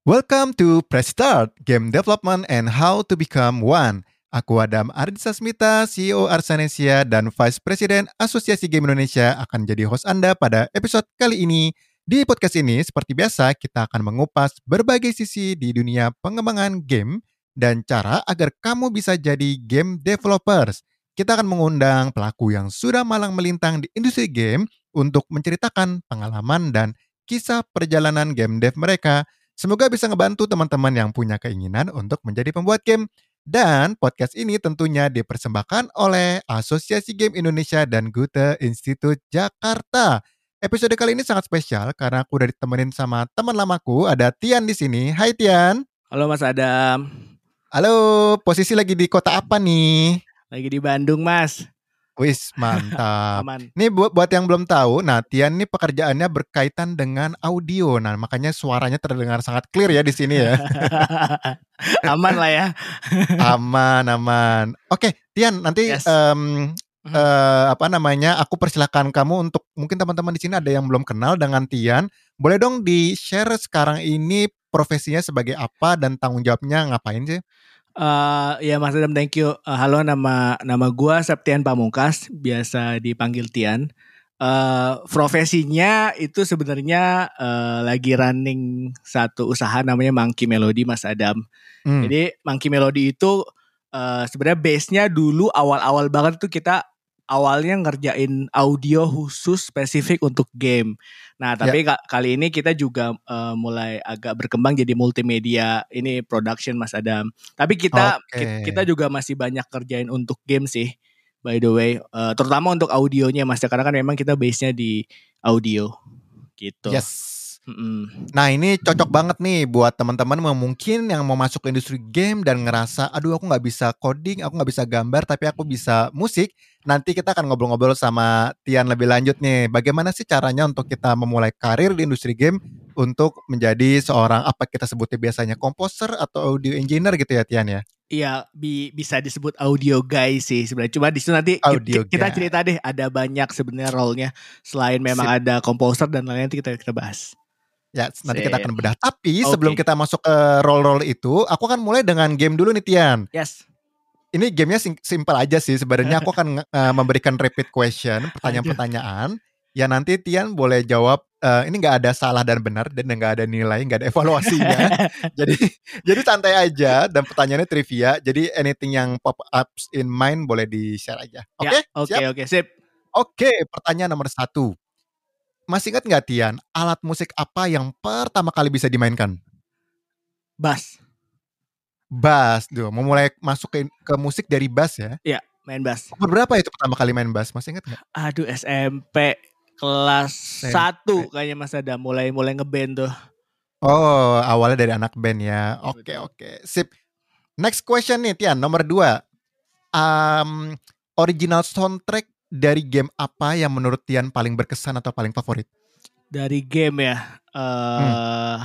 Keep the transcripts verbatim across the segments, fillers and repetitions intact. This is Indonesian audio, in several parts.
Welcome to Press Start, Game Development and How to Become One. Aku Adam Ardisasmita, C E O Arsanesia dan Vice President Asosiasi Game Indonesia akan jadi host Anda pada episode kali ini. Di podcast ini, seperti biasa, kita akan mengupas berbagai sisi di dunia pengembangan game dan cara agar kamu bisa jadi game developers. Kita akan mengundang pelaku yang sudah malang melintang di industri game untuk menceritakan pengalaman dan kisah perjalanan game dev mereka. Semoga bisa ngebantu teman-teman yang punya keinginan untuk menjadi pembuat game. Dan podcast ini tentunya dipersembahkan oleh Asosiasi Game Indonesia dan Goethe Institute Jakarta. Episode kali ini sangat spesial karena aku udah ditemenin sama teman lamaku, ada Tian di sini. Hai Tian. Halo Mas Adam. Halo, posisi lagi di kota apa nih? Lagi di Bandung, Mas. Wis, mantap. Aman. Nih buat, buat yang belum tahu, nah Tian nih pekerjaannya berkaitan dengan audio. Nah, makanya suaranya terdengar sangat clear ya di sini ya. Aman lah ya. Aman, aman. Oke, Tian, nanti Yes. um, uh, apa namanya? Aku persilakan kamu untuk mungkin teman-teman di sini ada yang belum kenal dengan Tian. Boleh dong di-share sekarang ini profesinya sebagai apa dan tanggung jawabnya ngapain sih? Uh, ya Mas Adam, thank you. Uh, halo, nama nama gua Septian Pamungkas, biasa dipanggil Tian. Uh, profesinya itu sebenarnya uh, lagi running satu usaha namanya Monkey Melody, Mas Adam. Hmm. Jadi Monkey Melody itu uh, sebenarnya base-nya dulu awal-awal banget tuh kita awalnya ngerjain audio khusus spesifik untuk game. Nah, tapi yeah. kali ini kita juga uh, mulai agak berkembang jadi multimedia ini production, Mas Adam. Tapi kita okay. kita juga masih banyak kerjain untuk game sih, by the way. Uh, terutama untuk audionya, Mas. Karena kan memang kita base-nya di audio gitu. Yes. Mm-mm. Nah, ini cocok banget nih buat teman-teman yang mungkin yang mau masuk ke industri game dan ngerasa, aduh aku nggak bisa coding, aku nggak bisa gambar, tapi aku bisa musik. Nanti kita akan ngobrol-ngobrol sama Tian lebih lanjut nih. Bagaimana sih caranya untuk kita memulai karir di industri game untuk menjadi seorang apa kita sebutnya biasanya komposer atau audio engineer gitu ya Tian ya? Iya, bi- bisa disebut audio guy sih sebenarnya. Cuma di situ nanti audio kita, kita cerita deh, ada banyak sebenarnya role-nya selain memang Sip. Ada komposer dan lain-lain, nanti kita kita bahas. Ya, nanti Sip. Kita akan bedah. Tapi okay. sebelum kita masuk ke role-role itu, aku akan mulai dengan game dulu nih Tian. Yes. Ini gamenya sim- simple aja sih. Sebenarnya aku akan uh, memberikan repeat question, pertanyaan-pertanyaan. Ya nanti Tian boleh jawab. Uh, ini nggak ada salah dan benar dan nggak ada nilai, nggak ada evaluasinya. jadi jadi santai aja dan pertanyaannya trivia. Jadi anything yang pop up in mind boleh di share aja. Oke? Okay? Ya, oke oke sip. Oke, okay, pertanyaan nomor satu. Masih ingat nggak Tian, alat musik apa yang pertama kali bisa dimainkan? Bass. Bass, tuh. Mau mulai masuk ke, ke musik dari bass ya? Iya, main bass. Umur berapa itu pertama kali main bass? Masih ingat nggak? Aduh, S M P kelas satu kayaknya Mas Adam mulai mulai ngeband tuh. Oh, awalnya dari anak band ya. Oke okay, oke, okay. Sip. Next question nih Tian, nomor dua. Um, original soundtrack dari game apa yang menurut Tian paling berkesan atau paling favorit? Dari game ya, uh, hmm.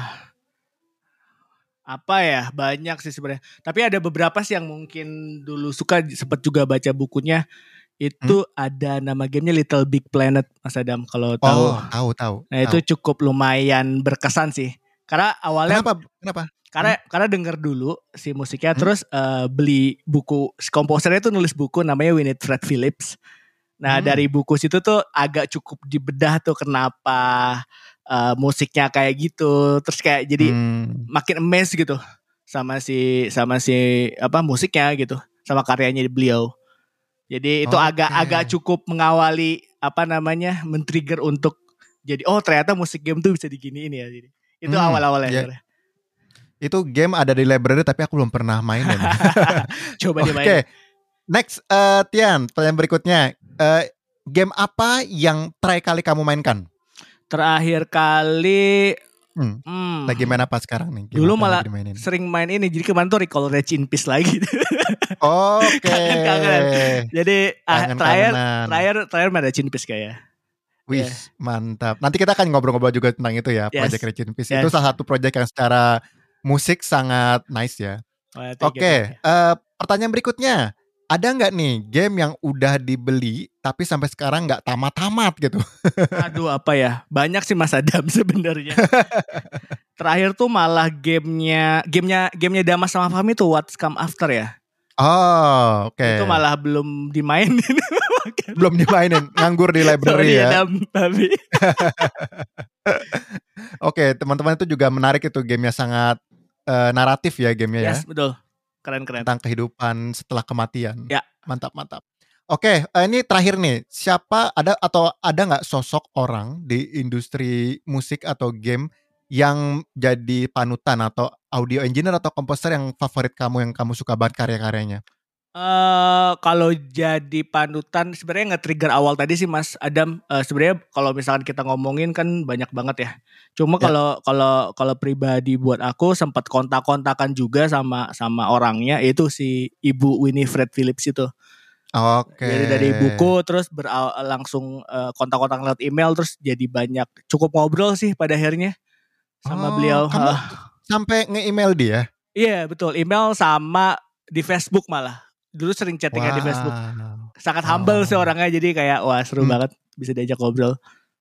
apa ya, banyak sih sebenarnya. Tapi ada beberapa sih yang mungkin dulu suka, sempat juga baca bukunya. Itu hmm? ada nama gamenya Little Big Planet, Mas Adam, kalau tahu. Oh, tahu tahu. Nah tahu. itu cukup lumayan berkesan sih. Karena awalnya. Kenapa? Kenapa? Karena hmm? karena denger dulu si musiknya, hmm? terus uh, beli buku. Komposernya tuh nulis buku namanya Winifred Fred Phillips. Nah hmm. dari buku situ tuh agak cukup dibedah tuh kenapa uh, musiknya kayak gitu. Terus kayak jadi hmm. makin amazed gitu sama si sama si apa musiknya gitu, sama karyanya beliau. Jadi itu okay. agak agak cukup mengawali apa namanya men-trigger untuk jadi oh ternyata musik game tuh bisa diginiin ya. Jadi itu hmm, awal-awalnya. Yeah. Itu game ada di library tapi aku belum pernah main. Coba dimainin. Oke. Okay. Next, uh, Tian, pertanyaan berikutnya. Uh, game apa yang terakhir kali kamu mainkan? Terakhir kali hmm. Hmm. Lagi main apa sekarang nih? Game dulu malah sering main ini. Jadi kemarin tuh Recall Rage in Peace lagi. Oke. Okay. Kangen-kangen. Jadi ah, terakhir terakhir terakhir main Rage in Peace kayak. Wih, yeah. Mantap. Nanti kita akan ngobrol-ngobrol juga tentang itu ya, yes. Project Rage in Peace. Yes. Itu salah satu project yang secara musik sangat nice ya. Oh, ya Oke, okay. uh, pertanyaan berikutnya. Ada nggak nih game yang udah dibeli tapi sampai sekarang nggak tamat-tamat gitu? Aduh, apa ya? Banyak sih Mas Adam sebenarnya. Terakhir tuh malah gamenya gamenya gamenya Damas sama Fahmi tuh What's Come After ya. Oh, oke. Okay. Itu malah belum dimainin. Belum dimainin, nganggur di library. Sorry, ya. Dam, tapi. Oke, okay, teman-teman itu juga menarik itu gamenya sangat uh, naratif ya gamenya yes, ya. Betul. Keren-keren. Tentang kehidupan setelah kematian. Ya. Mantap, mantap. Oke, okay, uh, ini terakhir nih. Siapa ada atau ada nggak sosok orang di industri musik atau game yang jadi panutan atau audio engineer atau komposer yang favorit kamu yang kamu suka banget karya-karyanya? Uh, kalau jadi panutan sebenarnya nge-trigger awal tadi sih Mas Adam. Uh, sebenarnya kalau misalkan kita ngomongin kan banyak banget ya. Cuma kalau ya. kalau kalau pribadi buat aku sempat kontak-kontakan juga sama sama orangnya, itu si Ibu Winifred Phillips itu. Oke. Okay. Jadi dari buku terus ber, langsung uh, kontak-kontak lewat email terus jadi banyak cukup ngobrol sih pada akhirnya. Sama oh, beliau. Kamu uh, sampai nge-email dia? Iya betul, email sama di Facebook malah. Dulu sering chattingan wow. di Facebook. Sangat oh. humble sih orangnya, jadi kayak wah seru hmm. banget bisa diajak ngobrol.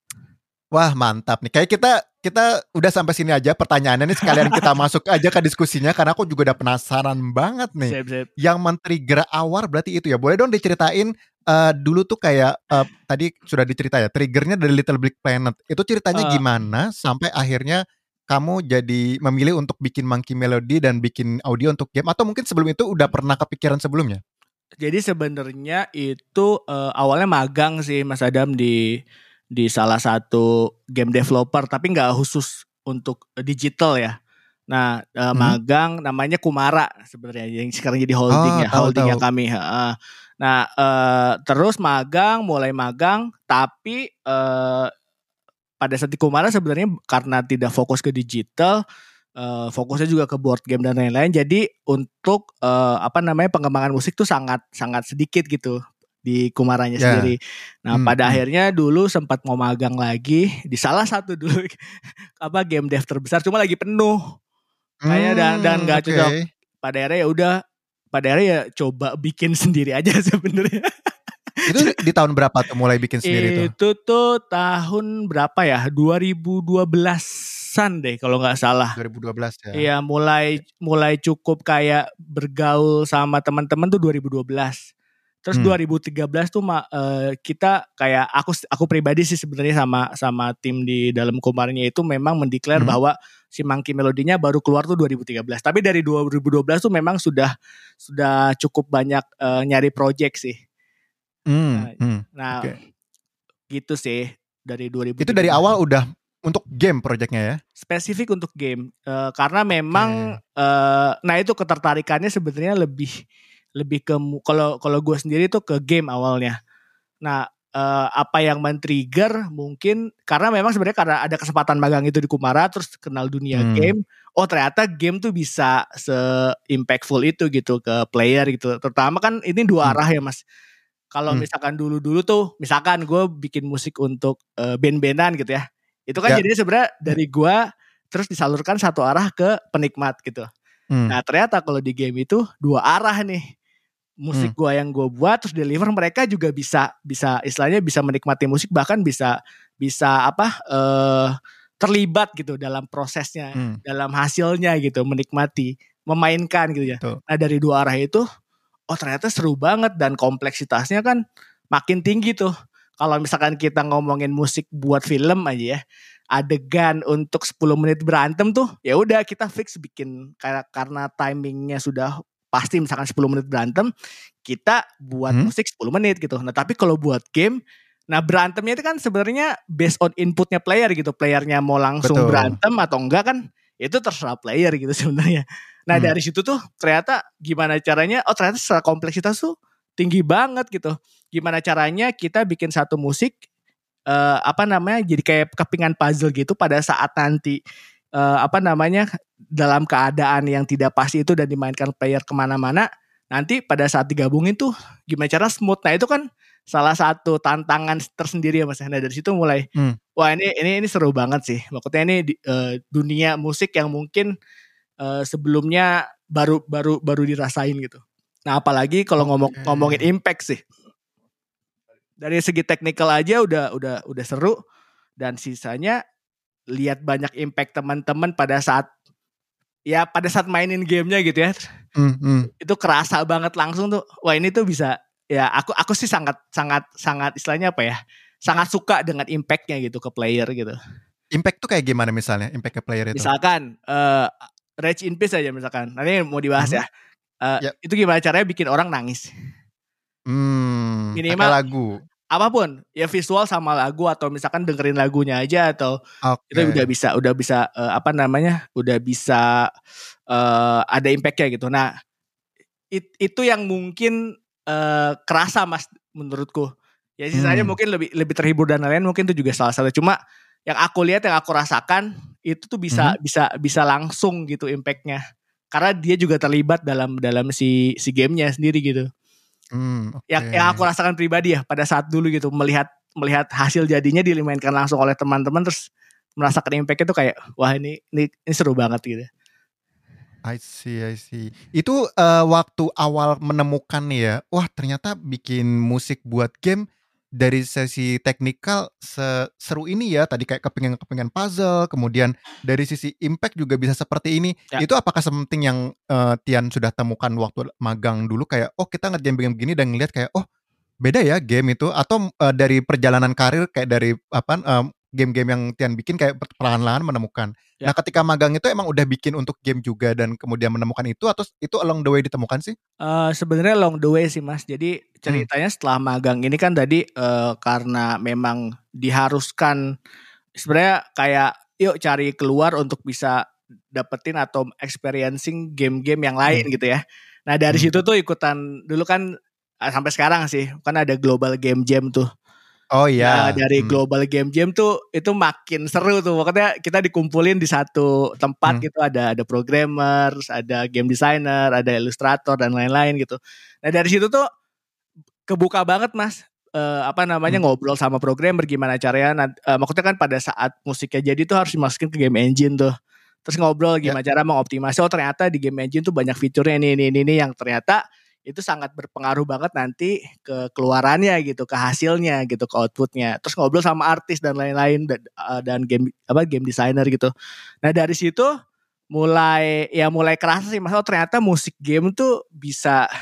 Wah mantap nih. Kayak kita kita udah sampai sini aja pertanyaannya nih, sekalian kita masuk aja ke diskusinya karena aku juga udah penasaran banget nih. Sip, sip. Yang men-trigger awal berarti itu ya. Boleh dong diceritain uh, dulu tuh kayak uh, tadi sudah diceritain ya, triggernya dari Little Big Planet. Itu ceritanya uh. gimana sampai akhirnya kamu jadi memilih untuk bikin Monkey Melody dan bikin audio untuk game, atau mungkin sebelum itu udah pernah kepikiran sebelumnya? Jadi sebenarnya itu uh, awalnya magang sih Mas Adam di di salah satu game developer, tapi nggak khusus untuk digital ya. Nah uh, hmm. magang namanya Kumara sebenarnya yang sekarang jadi holding oh, ya, tahu, holdingnya tahu. kami. Uh, nah uh, terus magang, mulai magang, tapi uh, pada saat di Kumara sebenarnya karena tidak fokus ke digital, uh, fokusnya juga ke board game dan lain-lain. Jadi untuk uh, apa namanya pengembangan musik tuh sangat sangat sedikit gitu di Kumaranya yeah. sendiri. Nah hmm, pada hmm. akhirnya dulu sempat mau magang lagi di salah satu dulu apa game dev terbesar, cuma lagi penuh kayaknya hmm, dan dan nggak okay. cocok. Pada akhirnya ya udah, pada akhirnya ya coba bikin sendiri aja sebenarnya. Itu di tahun berapa tuh mulai bikin sendiri tuh? Itu tuh tahun berapa ya? dua ribu dua belasan deh kalau nggak salah. dua ribu dua belas ya. Iya, mulai mulai cukup kayak bergaul sama teman-teman tuh dua ribu dua belas. Terus hmm. dua ribu tiga belas tuh uh, kita kayak aku aku pribadi sih sebenarnya sama sama tim di dalam Kumarnya itu memang mendeklar hmm. bahwa si Monkey Melody-nya baru keluar tuh dua ribu tiga belas. Tapi dari dua ribu dua belas tuh memang sudah sudah cukup banyak uh, nyari project sih. Hmm, nah, hmm, nah okay. gitu sih dari dua ribu. Itu dari awal udah untuk game projectnya ya? Spesifik untuk game, uh, karena memang okay. uh, nah itu ketertarikannya sebenarnya lebih lebih ke kalau kalau gue sendiri tuh ke game awalnya. Nah uh, apa yang men-trigger mungkin karena memang sebenarnya karena ada kesempatan magang itu di Kumara terus kenal dunia hmm. game. Oh ternyata game tuh bisa se-impactful itu gitu ke player gitu. Terutama kan ini dua hmm. arah ya Mas. Kalau hmm. misalkan dulu-dulu tuh, misalkan gue bikin musik untuk uh, band-bandan gitu ya, itu kan yeah. jadinya sebenarnya dari gue terus disalurkan satu arah ke penikmat gitu. Hmm. Nah ternyata kalau di game itu dua arah nih, musik hmm. gue yang gue buat terus deliver, mereka juga bisa bisa istilahnya bisa menikmati musik, bahkan bisa bisa apa uh, terlibat gitu dalam prosesnya, hmm. dalam hasilnya gitu, menikmati, memainkan gitu ya. Tuh. Nah dari dua arah itu. Oh ternyata seru banget dan kompleksitasnya kan makin tinggi tuh. Kalau misalkan kita ngomongin musik buat film aja ya, adegan untuk sepuluh menit berantem tuh, ya udah kita fix bikin karena timingnya sudah pasti misalkan sepuluh menit berantem, kita buat hmm? musik sepuluh menit gitu. Nah tapi kalau buat game, nah berantemnya itu kan sebenarnya based on inputnya player gitu. Playernya mau langsung Betul. berantem atau enggak kan, itu terserah player gitu sebenarnya. Nah hmm. dari situ tuh ternyata gimana caranya, oh ternyata secara kompleksitas tuh tinggi banget gitu. Gimana caranya kita bikin satu musik uh, apa namanya jadi kayak kepingan puzzle gitu pada saat nanti uh, apa namanya dalam keadaan yang tidak pasti itu dan dimainkan player kemana-mana. Nanti pada saat digabungin tuh gimana cara smooth. Nah itu kan salah satu tantangan tersendiri ya Mas. Nah dari situ mulai hmm. wah ini ini ini seru banget sih. Maksudnya ini uh, dunia musik yang mungkin Uh, sebelumnya baru baru baru dirasain gitu. Nah apalagi kalau ngomong okay. ngomongin impact sih, dari segi teknikal aja udah udah udah seru dan sisanya lihat banyak impact teman-teman pada saat ya pada saat mainin gamenya gitu ya. Hmm, hmm. Itu kerasa banget langsung tuh. Wah, ini tuh bisa ya aku aku sih sangat sangat sangat istilahnya apa ya? Sangat suka dengan impactnya gitu ke player gitu. Impact tuh kayak gimana misalnya? Impact ke player itu? Misalkan uh, Rage in Peace aja misalkan. Nanti mau dibahas Mhm. ya. Uh, Ya. Itu gimana caranya bikin orang nangis? Hmm, pakai Minimal lagu. apapun, ya visual sama lagu atau misalkan dengerin lagunya aja atau itu udah Oke. bisa udah bisa uh, apa namanya? Udah bisa uh, ada impact-nya gitu. Nah, it, itu yang mungkin uh, kerasa Mas menurutku. Ya sisanya Hmm. mungkin lebih lebih terhibur dan lain-lain mungkin itu juga salah satu. Cuma yang aku lihat yang aku rasakan itu tuh bisa Mhm. bisa bisa langsung gitu impact-nya. Karena dia juga terlibat dalam dalam si si gamenya sendiri gitu. Hmm, Yang oke. yang aku rasakan pribadi ya pada saat dulu gitu melihat melihat hasil jadinya dimainkan langsung oleh teman-teman terus merasakan impact itu kayak wah ini ini, ini seru banget gitu. I see, I see. Itu uh, waktu awal menemukan nih ya, wah ternyata bikin musik buat game dari sesi teknikal seru ini ya. Tadi kayak kepengen-kepengen puzzle, kemudian dari sisi impact juga bisa seperti ini. Ya. Itu apakah sepenting yang uh, Tian sudah temukan waktu magang dulu kayak, oh kita ngerjain begini-begini dan ngeliat kayak, oh beda ya game itu, atau uh, dari perjalanan karir kayak dari apa um, game-game yang Tian bikin kayak perlahan-lahan menemukan. Ya. Nah ketika magang itu emang udah bikin untuk game juga dan kemudian menemukan itu, atau itu along the way ditemukan sih? Uh, sebenarnya long the way sih Mas. Jadi Hmm. ceritanya setelah magang ini kan tadi uh, karena memang diharuskan sebenarnya kayak yuk cari keluar untuk bisa dapetin atau experiencing game-game yang lain Hmm. gitu ya. Nah dari Hmm. situ tuh ikutan dulu kan sampai sekarang sih kan ada Global Game Jam tuh. Oh Nah, iya. dari Hmm. Global Game Jam tuh itu makin seru tuh. Pokoknya kita dikumpulin di satu tempat Hmm. gitu, ada ada programmer, ada game designer, ada ilustrator dan lain-lain gitu. Nah, dari situ tuh kebuka banget Mas. Uh, apa namanya Hmm. ngobrol sama programmer gimana caranya. Uh, maksudnya kan pada saat musiknya jadi tuh harus dimasukin ke game engine tuh. Terus ngobrol Ya. gimana cara mengoptimasi. Oh ternyata di game engine tuh banyak fiturnya ini ini ini, ini yang ternyata itu sangat berpengaruh banget nanti ke keluarannya gitu, ke hasilnya gitu, ke outputnya. Terus ngobrol sama artis dan lain-lain dan, uh, dan game apa game designer gitu. Nah dari situ mulai ya mulai kerasa sih Mas, oh ternyata musik game tuh bisa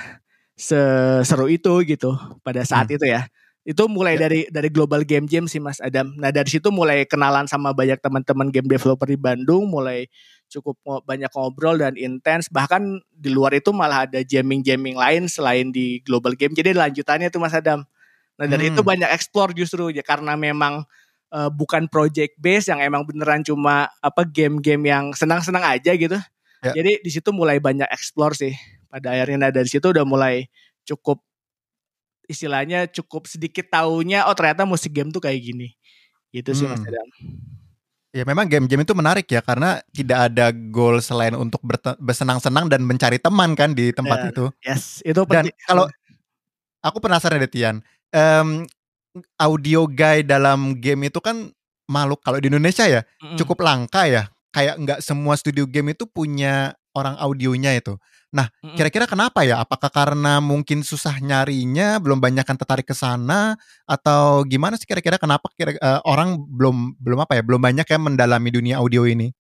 seseru itu gitu pada saat Hmm. itu ya. Itu mulai Ya. dari dari Global Game Jam sih Mas Adam. Nah dari situ mulai kenalan sama banyak teman-teman game developer di Bandung, mulai cukup banyak ngobrol dan intens. Bahkan di luar itu malah ada jamming-jamming lain selain di Global Game. Jadi lanjutannya tuh Mas Adam. Nah dari itu Hmm. banyak explore justru ya karena memang uh, bukan project base yang emang beneran cuma apa game-game yang senang-senang aja gitu. Ya. Jadi di situ mulai banyak explore sih. Pada akhirnya nah dari situ udah mulai cukup istilahnya cukup sedikit taunya oh ternyata musik game tuh kayak gini. Gitu sih Mas Hmm. Adam. Ya memang game-game itu menarik ya karena tidak ada goal selain untuk berte- bersenang-senang dan mencari teman kan di tempat Bener. itu. Yes, itu Dan penting. kalau aku penasaran deh Tian, um, audio guy dalam game itu kan makhluk kalau di Indonesia ya Mm-mm. cukup langka ya. Kayak nggak semua studio game itu punya orang audionya itu. Nah, Mm-mm. kira-kira kenapa ya? Apakah karena mungkin susah nyarinya, belum banyak yang tertarik ke sana, atau gimana sih kira-kira kenapa kira uh, orang belum belum apa ya, belum banyak yang mendalami dunia audio ini?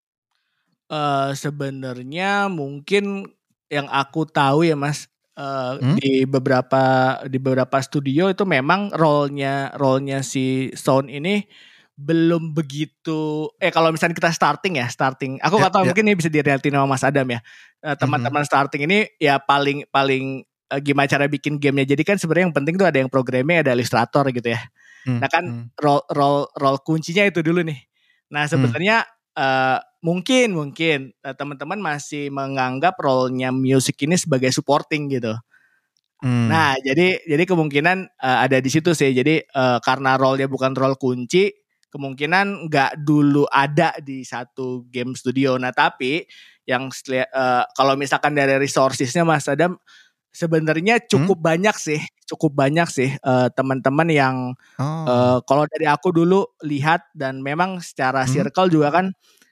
Uh, sebenarnya mungkin yang aku tahu ya Mas, uh, Hmm? di beberapa di beberapa studio itu memang role-nya role-nya si sound ini belum begitu eh kalau misalnya kita starting ya starting aku Ya, nggak tahu ya. mungkin ini bisa dilihatin sama Mas Adam ya. Uh, Mhm. teman-teman starting ini ya paling paling uh, gimana cara bikin gamenya jadi kan sebenarnya yang penting tuh ada yang programming ada ilustrator gitu ya. Hmm, Nah kan hmm, role role role kuncinya itu dulu nih. Nah hmm. sebenarnya uh, mungkin mungkin uh, teman-teman masih menganggap role-nya music ini sebagai supporting gitu. Hmm. Nah jadi jadi kemungkinan uh, ada di situ sih. Jadi uh, karena role-nya bukan role kunci, kemungkinan nggak dulu ada di satu game studio. Nah tapi yang uh, kalau misalkan dari resourcesnya Mas Adam sebenarnya Hmm? cukup banyak sih, cukup banyak sih uh, teman-teman yang uh, Oh. kalau dari aku dulu lihat dan memang secara Hmm? circle juga kan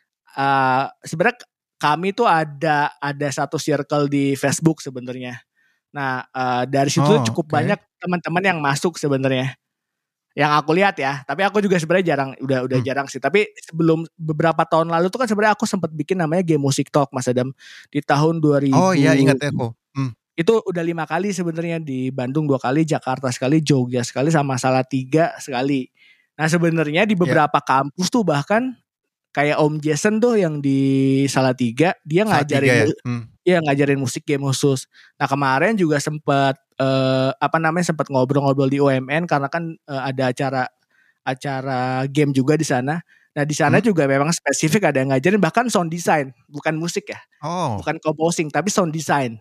uh, sebenarnya kami tuh ada ada satu circle di Facebook sebenarnya. Nah uh, dari situ Oh, cukup oke. banyak teman-teman yang masuk sebenarnya. Yang aku lihat ya, tapi aku juga sebenarnya jarang, udah udah Hmm. jarang sih. Tapi sebelum beberapa tahun lalu tuh kan sebenarnya aku sempat bikin namanya Game Music Talk Mas Adam di tahun Oh iya, dua ribu. ingat aku. Hmm. Itu udah lima kali sebenarnya, di Bandung dua kali, Jakarta sekali, Jogja sekali, sama Salatiga sekali. Nah sebenarnya di Ya, beberapa kampus tuh bahkan kayak Om Jason tuh yang di Salatiga, dia Salatiga ngajarin ya. mu- Hmm. dia ngajarin musik game khusus. Nah kemarin juga sempat eh, apa namanya sempat ngobrol-ngobrol di U M N karena kan eh, ada acara acara game juga di sana. Nah di sana Hmm? juga memang spesifik ada yang ngajarin bahkan sound design, bukan musik ya, Oh, bukan composing tapi sound design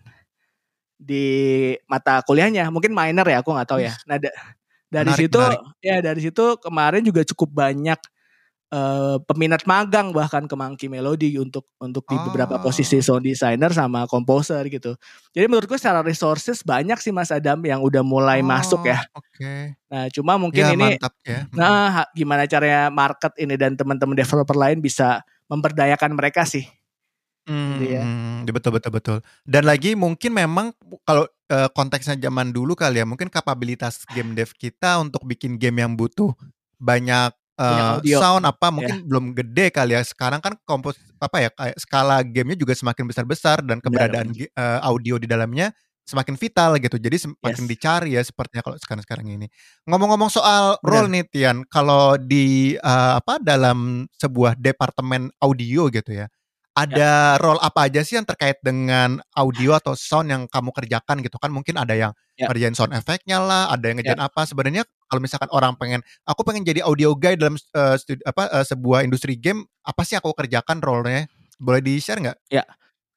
di mata kuliahnya. Mungkin minor ya, aku nggak tahu wih, ya. Nah da- dari menarik situ menarik. ya dari situ kemarin juga cukup banyak eh, peminat magang bahkan ke Monkey Melody untuk untuk di beberapa posisi Oh, sound designer sama komposer gitu. Jadi menurutku secara resources banyak sih Mas Adam yang udah mulai masuk oh, ya. oke. Nah, cuma mungkin Ya ini mantap ya. Hmm. nah gimana caranya market ini dan teman-teman developer lain bisa memberdayakan mereka sih gitu ya. Hmm, betul betul betul. Dan lagi mungkin memang kalau eh, konteksnya zaman dulu kali ya, mungkin kapabilitas game dev kita untuk bikin game yang butuh banyak Banyak eh, audio sound apa ya. mungkin belum gede kali ya. Sekarang kan kompos apa ya kayak skala gamenya juga semakin besar-besar dan Benar keberadaan benar. gi- eh, audio di dalamnya semakin vital gitu. Jadi semakin Yes. dicari ya sepertinya kalau sekarang-sekarang ini. Ngomong-ngomong soal role Benar. nih Tian, kalau di eh, apa dalam sebuah departemen audio gitu ya. Ya, Ada role apa aja sih yang terkait dengan audio atau sound yang kamu kerjakan gitu kan? Mungkin ada yang ya, ngerjain sound effect-nya lah, ada yang ya. ngerjain apa. Sebenarnya kalau misalkan orang pengen, aku pengen jadi audio guy dalam eh, studi- apa eh, sebuah industri game, apa sih yang aku kerjakan role-nya? Boleh di-share nggak? Ya.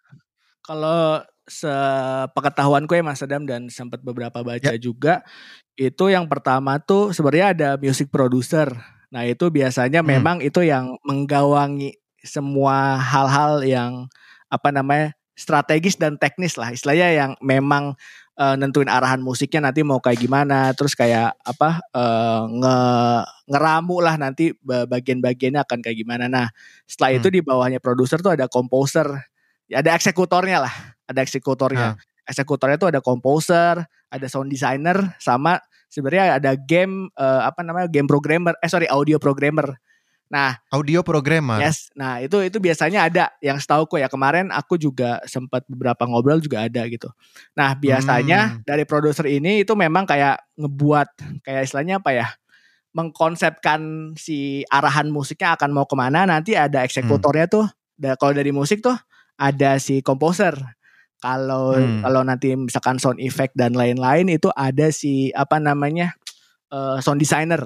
Kalau sepengetahuanku ya Mas Adam dan sempat beberapa Ya. baca juga, itu yang pertama tuh sebenarnya ada music producer. Nah itu biasanya Hmm. memang itu yang menggawangi semua hal-hal yang apa namanya strategis dan teknis lah. Istilahnya yang memang eh, nentuin arahan musiknya nanti mau kayak gimana. Terus kayak apa eh, nge ngeramu lah nanti ba- bagian-bagiannya akan kayak gimana. Nah setelah Hmm. itu di bawahnya produser tuh ada komposer. Ya, ada eksekutornya lah. Ada eksekutornya. Nah, Eksekutornya tuh ada komposer, ada sound designer, sama sebenarnya ada game eh, apa namanya game programmer eh sorry audio programmer. Nah audio programmer. yes, nah itu itu biasanya ada yang setahu ya kemarin aku juga sempat beberapa ngobrol juga ada gitu. Nah biasanya Hmm. dari produser ini itu memang kayak ngebuat kayak istilahnya apa ya, mengkonsepkan si arahan musiknya akan mau kemana. Nanti ada Hmm. eksekutornya tuh. Kalau dari musik tuh ada si komposer. Kalau Hmm. kalau nanti misalkan sound effect dan lain-lain itu ada si apa namanya eh, sound designer.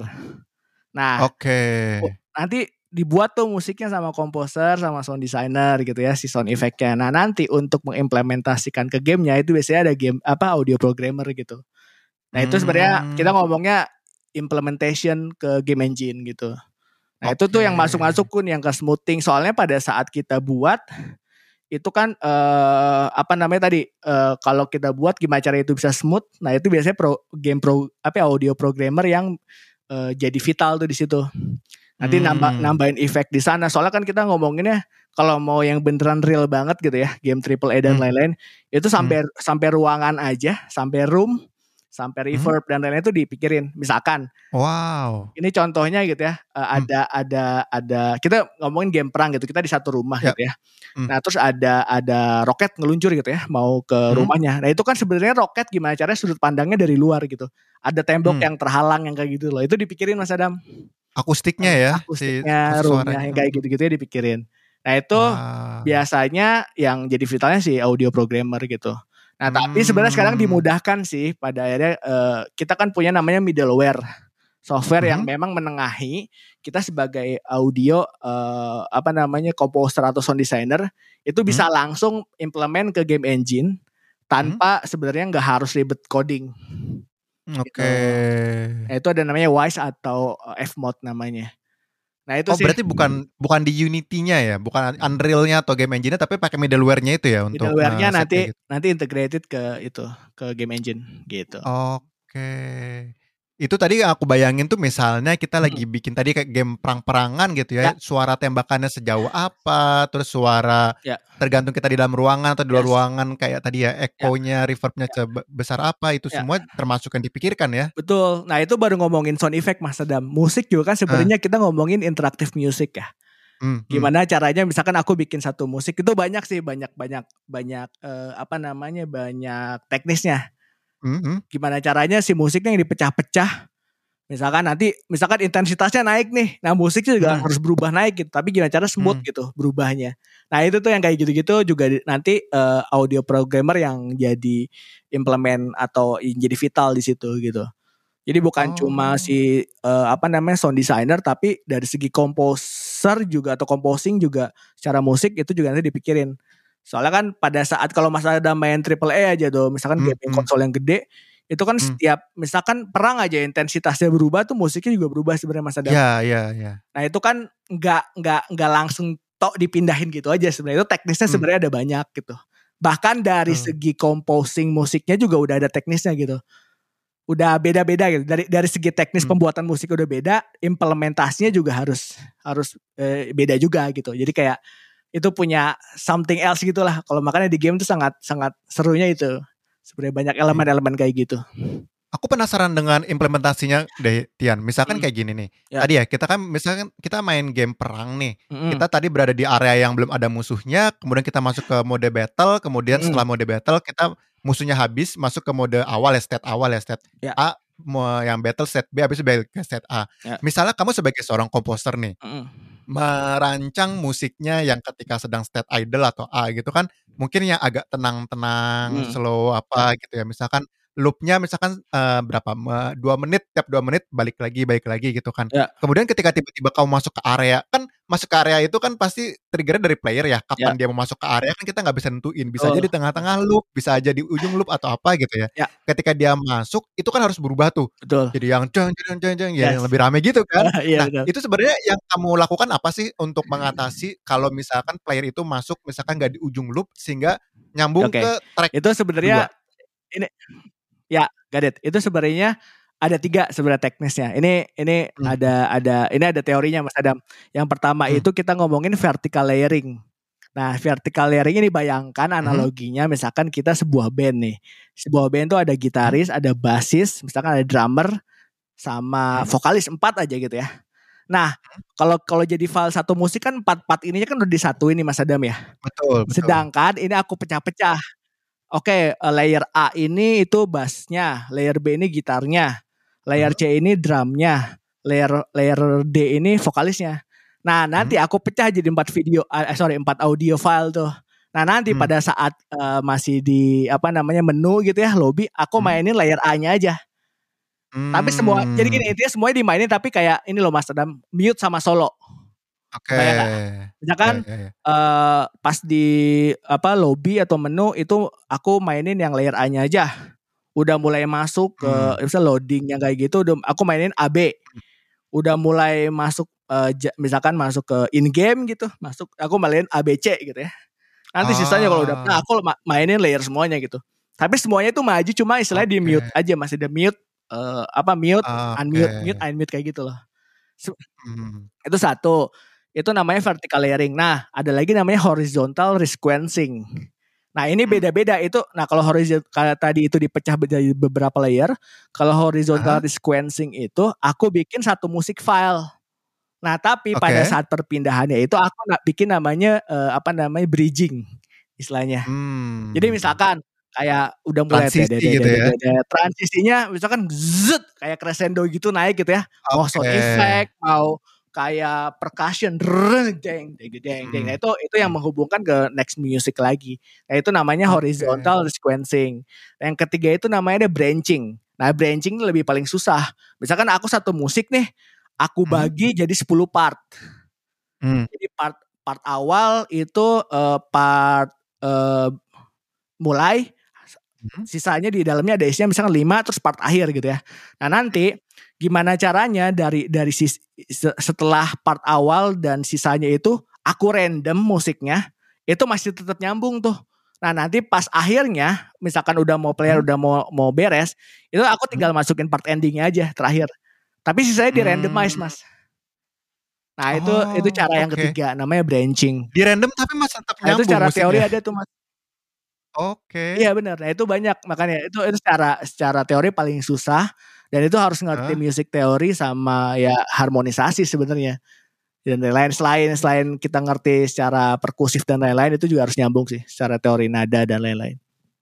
Nah Oke. nanti dibuat tuh musiknya sama komposer sama sound designer gitu ya si sound effect-nya. Nah nanti untuk mengimplementasikan ke gamenya itu biasanya ada game apa audio programmer gitu. Nah itu sebenarnya kita Hmm. ngomongnya implementation ke game engine gitu. Nah itu tuh Oke. yang masuk-masuk pun yang ke smoothing. Soalnya pada saat kita buat itu kan eh, apa namanya tadi eh, kalau kita buat gimana cara itu bisa smooth. Nah itu biasanya pro, game pro apa ya, audio programmer yang eh, jadi vital tuh di situ. Nanti nambah Hmm. nambahin efek di sana. Soalnya kan kita ngomonginnya kalau mau yang beneran real banget gitu ya, game triple A dan Hmm. lain-lain, itu Hmm. sampai sampai ruangan aja, sampai room, sampai Hmm. reverb dan lain-lain itu dipikirin. Misalkan Wow. ini contohnya gitu ya, eh, Hmm. ada ada ada kita ngomongin game perang gitu, kita di satu rumah Ya. gitu ya. Hmm. Nah, terus ada ada roket ngeluncur gitu ya, mau ke Hmm. rumahnya. Nah, itu kan sebenarnya roket gimana caranya sudut pandangnya dari luar gitu. Ada tembok Hmm. yang terhalang yang kayak gitu loh. Itu dipikirin Mas Adam. Akustiknya Eh, ya, si Akustiknya, proses roomnya suaranya. yang kayak Mhm. gitu-gitu ya dipikirin. Nah, itu Wah. biasanya yang jadi vitalnya si audio programmer gitu. Nah, tapi sebenarnya sekarang Mmm. dimudahkan sih pada akhirnya eh, kita kan punya namanya middleware. Software yang Mhm. memang menengahi kita sebagai audio eh, apa namanya komposer atau sound designer itu Mhm. bisa langsung implement ke game engine Mhm. tanpa sebenarnya nggak harus ribet coding gitu. Oke. Nah, itu ada namanya Wise atau eh, F-mode namanya. Nah itu Oh sih berarti bukan bukan di Unity-nya ya, bukan Unreal-nya atau game engine-nya tapi pakai middleware-nya itu ya untuk middleware-nya nge-set nanti kayak gitu? nanti integrated ke itu ke game engine gitu. Oke. Itu tadi yang aku bayangin tuh misalnya kita Hmm. lagi bikin tadi kayak game perang-perangan gitu Ya. ya, suara tembakannya sejauh apa, terus suara Ya. tergantung kita di dalam ruangan atau di luar Yes. ruangan kayak tadi ya, Ya. echo-nya, reverb-nya Ya. sebesar apa, itu Ya. semua termasuk yang dipikirkan ya? Betul. Nah itu baru ngomongin sound effect Mas Adam. Musik juga kan Ah. sebenarnya kita ngomongin interactive music ya. Hmm, hmm. Gimana caranya misalkan aku bikin satu musik itu banyak sih banyak banyak banyak eh, apa namanya banyak teknisnya. Hmm, hmm. Gimana caranya si musiknya yang dipecah-pecah. Misalkan nanti misalkan intensitasnya naik nih. Nah musiknya juga Hmm. harus berubah naik gitu. Tapi gimana cara smooth Hmm. gitu berubahnya. Nah itu tuh yang kayak gitu-gitu juga di- nanti eh, audio programmer yang jadi implement atau yang jadi vital di situ gitu. Jadi bukan cuma Oh. si eh, apa namanya sound designer tapi dari segi komposer juga atau composing juga secara musik itu juga nanti dipikirin. Soalnya kan pada saat kalau Mas Adam main triple A aja tuh, misalkan Hmm, game yang hmm. konsol yang gede, itu kan Hmm. setiap misalkan perang aja intensitasnya berubah tuh musiknya juga berubah sebenarnya Mas Adam. Ya, ya, ya. Nah itu kan nggak nggak nggak langsung tok dipindahin gitu aja sebenarnya itu teknisnya Hmm. sebenarnya ada banyak gitu. Bahkan dari Betul. segi composing musiknya juga udah ada teknisnya gitu. Udah beda-beda gitu. Dari dari segi teknis Hmm. pembuatan musik udah beda, implementasinya juga harus harus eh, beda juga gitu. Jadi kayak itu punya something else gitulah. Kalau makanya di game tuh sangat sangat serunya itu. Sebenarnya banyak elemen-elemen kayak gitu. Aku penasaran dengan implementasinya deh, Tian. Misalkan Hmm. kayak gini nih. Ya. Tadi ya, kita kan misalkan kita main game perang nih. Mm-mm. Kita tadi berada di area yang belum ada musuhnya, kemudian kita masuk ke mode battle, kemudian Mm-mm. setelah mode battle kita musuhnya habis, masuk ke mode awal ya, state awal ya, state Ya. A, mau yang battle state B, habis itu balik ke state A. Ya. Misalnya kamu sebagai seorang komposer nih, Mm-mm. merancang musiknya yang ketika sedang state idle atau A gitu kan, mungkin yang agak tenang-tenang, Mm. slow apa gitu ya. Misalkan loopnya misalkan eh, berapa Me- dua menit, tiap dua menit balik lagi balik lagi gitu kan. Ya. Kemudian ketika tiba-tiba kamu masuk ke area, kan masuk ke area itu kan pasti triggernya dari player ya. Kapan Ya. dia mau masuk ke area kan kita nggak bisa nentuin. Bisa aja Betul. di tengah-tengah loop, bisa aja di ujung loop atau apa gitu ya. Ya. Ketika dia masuk itu kan harus berubah tuh. Betul. Jadi yang jeng jeng jeng jeng ya, Yes. yang lebih rame gitu kan. Iya Nah, betul. itu sebenarnya yang kamu lakukan apa sih untuk mengatasi kalau misalkan player itu masuk misalkan nggak di ujung loop sehingga nyambung Oke. ke track Itu dua? sebenarnya ini ya, got it. Itu sebenarnya ada tiga sebenarnya teknisnya. Ini ini Hmm. ada ada ini ada teorinya Mas Adam. Yang pertama Hmm. itu kita ngomongin vertical layering. Nah, vertical layering ini bayangkan analoginya misalkan kita sebuah band nih. Sebuah band tuh ada gitaris, ada bassis, misalkan ada drummer sama Hmm. vokalis empat aja gitu ya. Nah, kalau kalau jadi file satu musik kan empat-empat ininya kan udah disatuin nih Mas Adam ya. Betul, betul. Sedangkan ini aku pecah-pecah. Oke, eh, layer A ini itu bassnya, layer B ini gitarnya, layer Hmm. C ini drumnya, layer layer D ini vokalisnya. Nah nanti aku pecah jadi empat video, eh sorry empat audio file tuh. Nah nanti Hmm. pada saat eh, masih di apa namanya menu gitu ya lobby, aku Hmm. mainin layer A-nya aja. Tapi semua, jadi gini intinya semuanya dimainin tapi kayak ini loh Mas Adam, mute sama solo. Oke. Kayak nggak? Misalkan Ya, ya, ya. eh, pas di apa lobby atau menu itu aku mainin yang layer A-nya aja. Udah mulai masuk ke Hmm. misalnya loading yang kayak gitu, udah aku mainin A B. Udah mulai masuk eh, ja- misalkan masuk ke in game gitu, masuk aku mainin A B C gitu ya. Nanti sisanya kalau udah, nah Ah. aku ma- mainin layer semuanya gitu. Tapi semuanya itu maju cuma istilahnya di Oke. mute aja, masih ada mute eh, apa mute, unmute, mute, Oke. unmute kayak gitu loh. Se- Hmm. Itu satu. Itu namanya vertical layering. Nah, ada lagi namanya horizontal sequencing. Nah, ini Hmm. beda-beda itu. Nah, kalau horizontal kayak tadi itu dipecah jadi beberapa layer. Kalau horizontal Aha. sequencing itu aku bikin satu musik file. Nah, tapi pada Oke. saat perpindahannya itu aku nak bikin namanya eh, apa namanya bridging istilahnya. Hmm. Jadi misalkan kayak udah mulai Transisi gitu ya. dededededede, transisinya misalkan zut kayak crescendo gitu naik gitu ya. Mau sound Oke. effect, mau kayak percussion, drrrr, deng deng deng deng. Nah, Hmm. itu itu yang Hmm. menghubungkan ke next music lagi. Nah, itu namanya Oke. horizontal sequencing. Yang ketiga itu namanya ada branching. Nah, branching ini lebih paling susah. Misalkan aku satu musik nih, aku Hmm. bagi jadi sepuluh part. Hmm. Jadi part part awal itu eh, part eh, mulai, Hmm. sisanya di dalamnya ada isinya misalkan lima terus part akhir gitu ya. Nah, nanti gimana caranya dari dari sis, setelah part awal dan sisanya itu aku random musiknya itu masih tetap nyambung tuh. Nah nanti pas akhirnya, misalkan udah mau player Hmm? udah mau mau beres, itu aku Hmm? tinggal masukin part endingnya aja terakhir. Tapi sisanya di randomize Hmm. mas. Nah itu itu Oh, cara yang oke. ketiga, namanya branching. Di random tapi masih tetap Nah itu nyambung secara teori musiknya? ada tuh mas. Oke. Iya benar, nah itu banyak makanya itu itu secara secara teori paling susah dan itu harus ngerti Heeh. music teori sama ya harmonisasi sebenarnya. Dan lain-lain selain selain kita ngerti secara perkusif dan lain-lain itu juga harus nyambung sih secara teori nada dan lain-lain.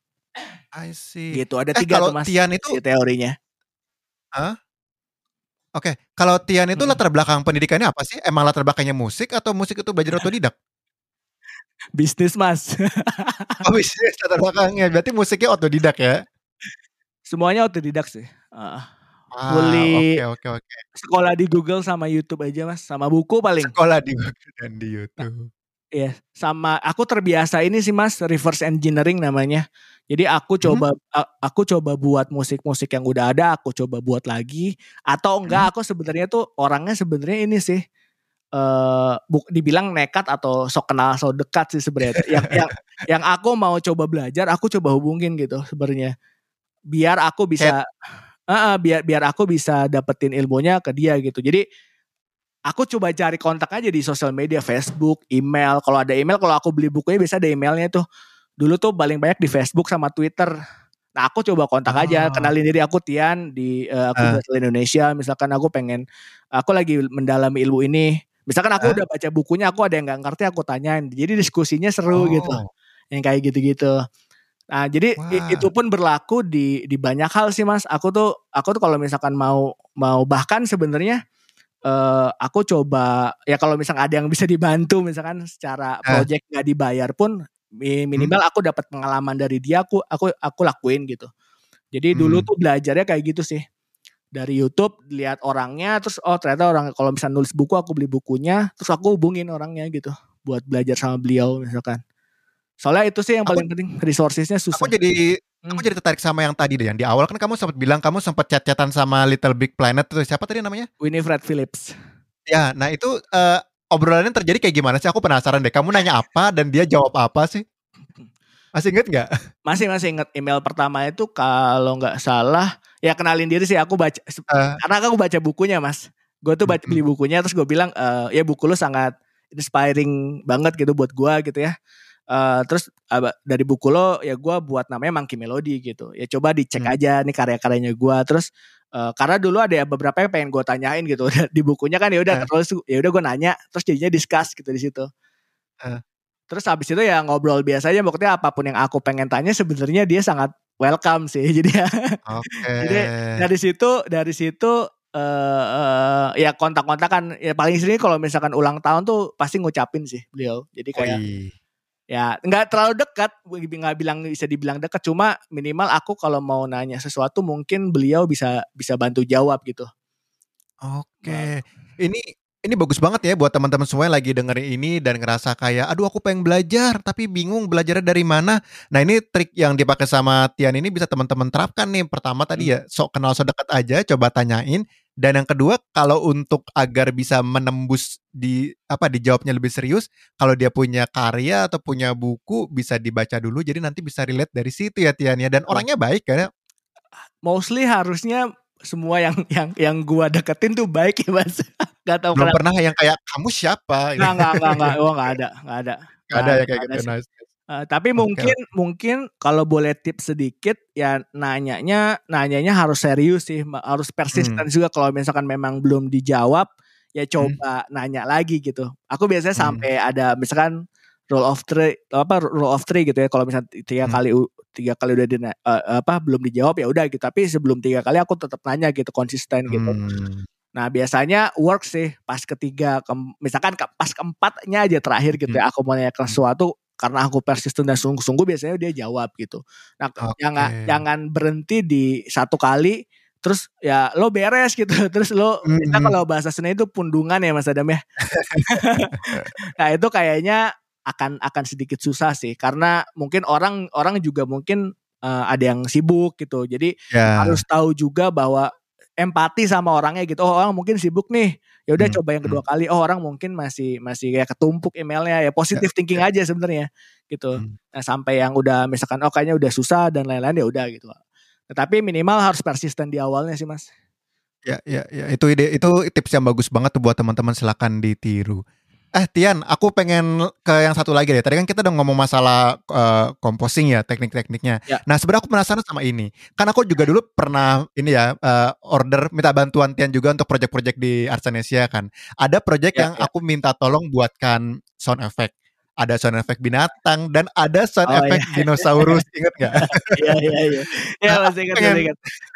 I see. Gitu, ada Eh tiga tuh kalau mas Tian itu si teorinya. Heeh? Oke, kalau Tian itu Mhm. latar belakang pendidikannya apa sih? Emang latar belakangnya musik atau musik itu belajar otodidak? Bisnis mas. Oh bisnis latar belakangnya, berarti musiknya otodidak ya? Semuanya otodidak sih, heeh. Wow, Fully oke oke oke. sekolah di Google sama YouTube aja Mas, sama buku paling. Sekolah di Google dan di Nah, YouTube. iya, sama aku terbiasa ini sih Mas, reverse engineering namanya. Jadi aku Mhm. coba a aku coba buat musik-musik yang udah ada, aku coba buat lagi, atau Mhm. enggak aku sebenarnya tuh orangnya sebenarnya ini sih, eee, buk dibilang nekat atau sok kenal sok dekat sih sebenarnya. Yang yang yang aku mau coba belajar, aku coba hubungin gitu sebenarnya. Biar aku Kayak bisa heeh, biar biar aku bisa dapetin ilmunya ke dia gitu. Jadi, aku coba cari kontak aja di sosial media, Facebook, email, kalau ada email kalau aku beli bukunya biasa ada emailnya tuh. Dulu tuh paling banyak di Facebook sama Twitter. Nah aku coba kontak aja, Oh. kenalin diri aku Tian di eee, aku Heeh. berasal Indonesia, misalkan aku pengen aku lagi mendalami ilmu ini. Misalkan aku Heeh. udah baca bukunya, aku ada yang nggak ngerti aku tanyain. Jadi diskusinya seru gitu, Oh. yang kayak gitu-gitu. Nah jadi i itu Wah. pun berlaku di di banyak hal sih Mas. Aku tuh aku tuh kalau misalkan mau mau bahkan sebenarnya, eee, aku coba ya kalau misalkan ada yang bisa dibantu misalkan secara Eh. project nggak dibayar pun, mi Hmm. minimal aku dapat pengalaman dari dia aku aku aku lakuin gitu. Jadi dulu Mmm. tuh belajarnya kayak gitu sih. Dari YouTube lihat orangnya, terus oh ternyata orang kalau misalnya nulis buku aku beli bukunya, terus aku hubungin orangnya gitu, buat belajar sama beliau misalkan. Soalnya itu sih yang Aku paling penting, resources-nya aku susah. jadi aku Mmm. jadi tertarik sama yang tadi deh, yang di awal kan kamu sempet bilang kamu sempet chat-chat-an sama Little Big Planet tuh, siapa tadi namanya? Winifred Phillips. Ya, nah itu, eee, obrolannya terjadi kayak gimana sih? Aku penasaran deh, kamu nanya apa dan dia jawab apa sih? Masih inget nggak? Masih masih inget, email pertama itu kalau nggak salah, ya kenalin diri sih aku baca sep Eh. karena aku baca bukunya Mas. Gue tuh bac Mhm. beli bukunya terus gue bilang, eee, "Ya buku lu sangat inspiring banget gitu buat gua," gitu ya. Eee, terus aba dari buku lo ya gua buat namanya Monkey Melody gitu. Ya coba dicek Mmm. aja nih karya-karyanya gua. Terus, eee, karena dulu ada ya beberapa yang pengen gua tanyain gitu di bukunya kan ya udah Eh. terus ya udah gua nanya, terus jadinya discuss gitu di situ. Eh. Terus habis itu ya ngobrol biasa aja, pokoknya apa pun yang aku pengen tanya sebenarnya dia sangat welcome sih. Jadi ya jadi Oke. dari situ dari situ, eee eee, ya kontak-kontakan, ya paling sering kalau misalkan ulang tahun tuh pasti ngucapin sih beliau. Jadi kayak Wih. ya nggak terlalu dekat, nggak bilang bisa dibilang dekat, cuma minimal aku kalau mau nanya sesuatu mungkin beliau bisa bisa bantu jawab gitu. Ba Oke, ini ini bagus banget ya buat teman-teman semua yang lagi dengerin ini dan ngerasa kayak, "Aduh aku pengen belajar tapi bingung belajarnya dari mana." Nah ini trik yang dipakai sama Tian ini bisa teman-teman terapkan nih. Pertama tadi Mhm. ya, sok kenal sok dekat aja, coba tanyain. Dan yang kedua, kalau untuk agar bisa menembus di apa, dijawabnya lebih serius, kalau dia punya karya atau punya buku bisa dibaca dulu, jadi nanti bisa relate dari situ ya Tian ya, dan Betul. orangnya baik kan ya? Mostly harusnya semua yang yang yang gua deketin tuh baik ya Mas, nggak tahu Belum kenapa. pernah yang kayak, "Kamu siapa?" Nggak nggak nggak nggak, oh nggak ada nggak ada Nggak nggak ada ada ya kayak nggak ada gitu, sih. nice nice. Eee, tapi Oke mungkin oke. mungkin kalau boleh tips sedikit, ya nanyanya nanyanya harus serius sih, ma harus Mmm. persisten juga kalau misalkan memang belum dijawab, ya Mhm. coba nanya lagi gitu. Aku biasanya Mmm. sampai ada misalkan rule of three apa, rule of three gitu ya, kalau misalnya tiga Mmm. kali u tiga kali udah dina eee, apa, belum dijawab ya udah gitu, tapi sebelum tiga kali aku tetap nanya gitu, konsisten gitu. Mmm. Nah biasanya works sih pas ketiga, kem misalkan ke pas keempatnya aja terakhir gitu Mhm. ya, aku menanyakan Mmm. sesuatu karena aku persisten dan sungguh-sungguh biasanya dia jawab gitu. Nah ke jangan Oke. jangan berhenti di satu kali, terus ya lo beres gitu, terus lo kita Mhm. kalau bahasa Sunda itu pundungan ya Mas Adam ya. Nah itu kayaknya akan akan sedikit susah sih, karena mungkin orang orang juga mungkin, eee, ada yang sibuk gitu. Jadi harus Ya. tahu juga bahwa empati sama orangnya gitu. Oh, orang mungkin sibuk nih. Ya udah Hmm, coba yang kedua hmm. kali. Oh, orang mungkin masih masih kayak ketumpuk emailnya. Ya positive Ya, thinking ya. aja sebenarnya gitu. Hmm. Nah, sampai yang udah misalkan oh kayaknya udah susah dan lain-lain ya udah gitu. Tapi minimal harus persisten di awalnya sih, Mas. Ya, ya, ya. Itu ide, itu tips yang bagus banget tuh buat teman-teman, silakan ditiru. Eh Tian, aku pengen ke yang satu lagi deh. Tadi kan kita udah ngomong masalah uh, composing ya, teknik-tekniknya. Ya. Nah sebenarnya aku penasaran sama ini. Kan aku juga dulu pernah ini ya uh, order minta bantuan Tian juga untuk project-project di Artsanesia kan. Ada project Ya, yang ya. aku minta tolong buatkan sound effect. Ada sound effect binatang dan ada sound Oh ya. effect dinosaurus. Ingat nggak? Iya, iya, iya. Ya Nah, aku masih ingat, pengen masih ingat.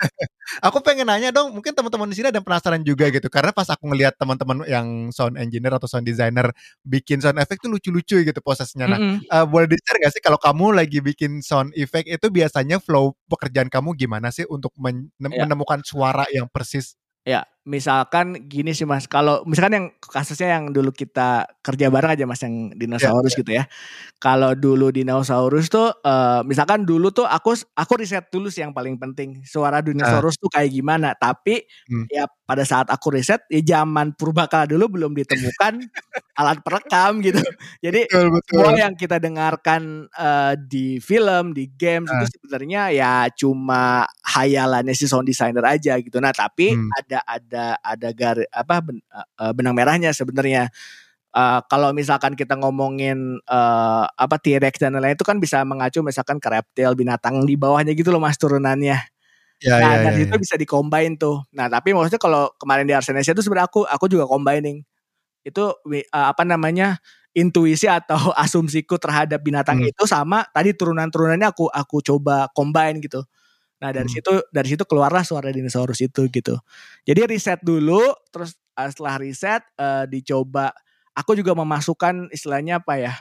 aku pengen nanya dong, mungkin teman-teman di sini ada yang penasaran juga gitu. Karena pas aku ngelihat teman-teman yang sound engineer atau sound designer bikin sound effect tuh lucu-lucu gitu prosesnya. Nah, Mm-mm. uh, boleh di-share nggak sih kalau kamu lagi bikin sound effect itu biasanya flow pekerjaan kamu gimana sih untuk men- Ya. menemukan suara yang persis? Ya, misalkan gini sih Mas, kalau misalkan yang kasusnya yang dulu kita kerja bareng aja Mas yang Ya, dinosaurus ya. gitu ya. Kalau dulu dinosaurus tuh uh, misalkan dulu tuh aku aku riset dulu sih yang paling penting suara Uh, dinosaurus tuh kayak gimana. Tapi hmm. ya pada saat aku riset ya zaman purbakala dulu belum ditemukan alat perekam gitu. Jadi Betul, semua betul. yang kita dengarkan uh, di film, di games Uh, itu sebenarnya ya cuma hayalannya si sound designer aja gitu. Nah, tapi hmm. ada ada ada gar apa ben, uh, benang merahnya sebenarnya. Uh, kalau misalkan kita ngomongin uh, apa T-Rex dan lain-lain itu kan bisa mengacu misalkan ke reptil, binatang di bawahnya gitu loh Mas turunannya. Ya, Nah, ya, dari ya, situ ya. bisa di-combine tuh. Nah, tapi maksudnya kalau kemarin di Arsenesia itu sebenarnya aku aku juga combining. Itu uh, apa namanya? Intuisi atau asumsiku terhadap binatang Hmm. itu sama tadi turunan-turunannya aku aku coba combine gitu. Nah, dari Hmm. situ dari situ keluarlah suara dinosaurus itu gitu. Jadi riset dulu, terus uh, setelah riset uh, dicoba. Aku juga memasukkan istilahnya apa ya?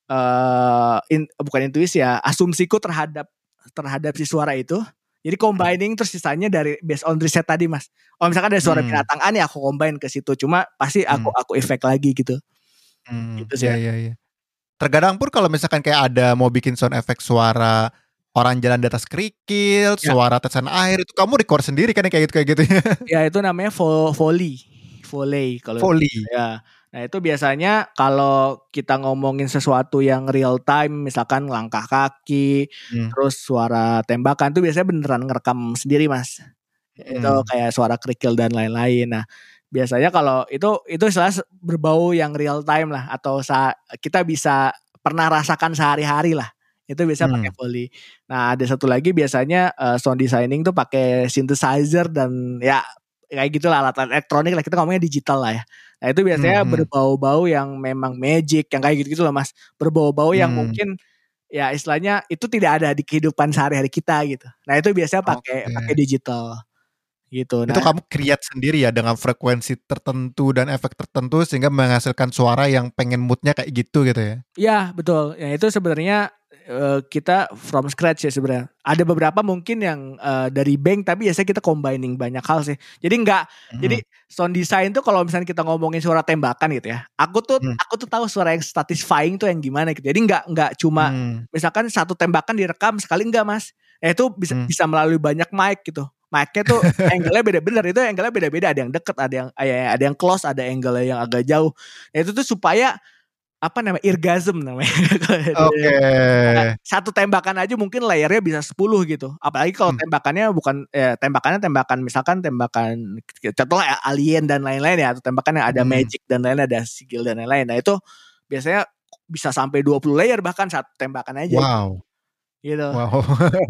Uh, in, bukan intuisi ya, asumsiku terhadap terhadap si suara itu. Jadi combining terus sisanya dari based on riset tadi Mas. Oh misalkan dari suara Hmm. binatang A nih aku combine ke situ. Cuma pasti aku Hmm. aku efek lagi gitu. Hmm. Gitu sih Ya, Mas. ya, ya. Terkadang pun kalau misalkan kayak ada mau bikin sound effect suara orang jalan di atas kerikil, Ya, suara tetesan air itu kamu record sendiri kan yang kayak gitu kayak gitu ya. ya itu namanya vo- volley. Volley kalau Foley. ya. Nah, itu biasanya kalau kita ngomongin sesuatu yang real time misalkan langkah kaki, Hmm. terus suara tembakan tuh biasanya beneran ngerekam sendiri, Mas. Itu Hmm. kayak suara kerikil dan lain-lain. Nah, biasanya kalau itu itu istilah berbau yang real time lah atau sa- kita bisa pernah rasakan sehari-hari lah. Itu biasa pakai Hmm. Foley. Nah, ada satu lagi biasanya uh, sound designing tuh pakai synthesizer dan ya kayak gitulah alat-alat elektronik lah kita ngomongnya digital lah ya. Nah, itu biasanya Hmm. berbau-bau yang memang magic yang kayak gitu-gitu loh Mas. Berbau-bau yang Hmm. mungkin ya istilahnya itu tidak ada di kehidupan sehari-hari kita gitu. Nah, itu biasanya pakai pakai Oke. digital gitu. Itu Nah, kamu create sendiri ya dengan frekuensi tertentu dan efek tertentu sehingga menghasilkan suara yang pengen moodnya kayak gitu gitu ya. iya betul. Ya itu sebenarnya uh, kita from scratch ya sebenarnya. Ada beberapa mungkin yang uh, dari bank tapi biasanya kita combining banyak hal sih. Jadi enggak Hmm. jadi sound design tuh kalau misalnya kita ngomongin suara tembakan gitu ya. Aku tuh Hmm. aku tuh tahu suara yang satisfying tuh yang gimana gitu. Jadi enggak enggak cuma Hmm. misalkan satu tembakan direkam sekali enggak Mas. Nah, itu bisa Hmm. bisa melalui banyak mic gitu. Mic-nya tuh angle-nya beda-beda, itu angle-nya beda-beda, ada yang deket, ada yang ada yang close, ada angle yang agak jauh. Nah, itu tuh supaya apa namanya orgasm namanya. Oke. Satu tembakan aja mungkin layernya bisa sepuluh gitu. Apalagi kalau Hmm. tembakannya bukan eh, tembakannya tembakan misalkan tembakan contoh alien dan lain-lain ya atau tembakan yang ada Hmm. magic dan lain ada sigil dan lain-lain. Nah, itu biasanya bisa sampai dua puluh layer bahkan satu tembakan aja Wow. gitu. Wow.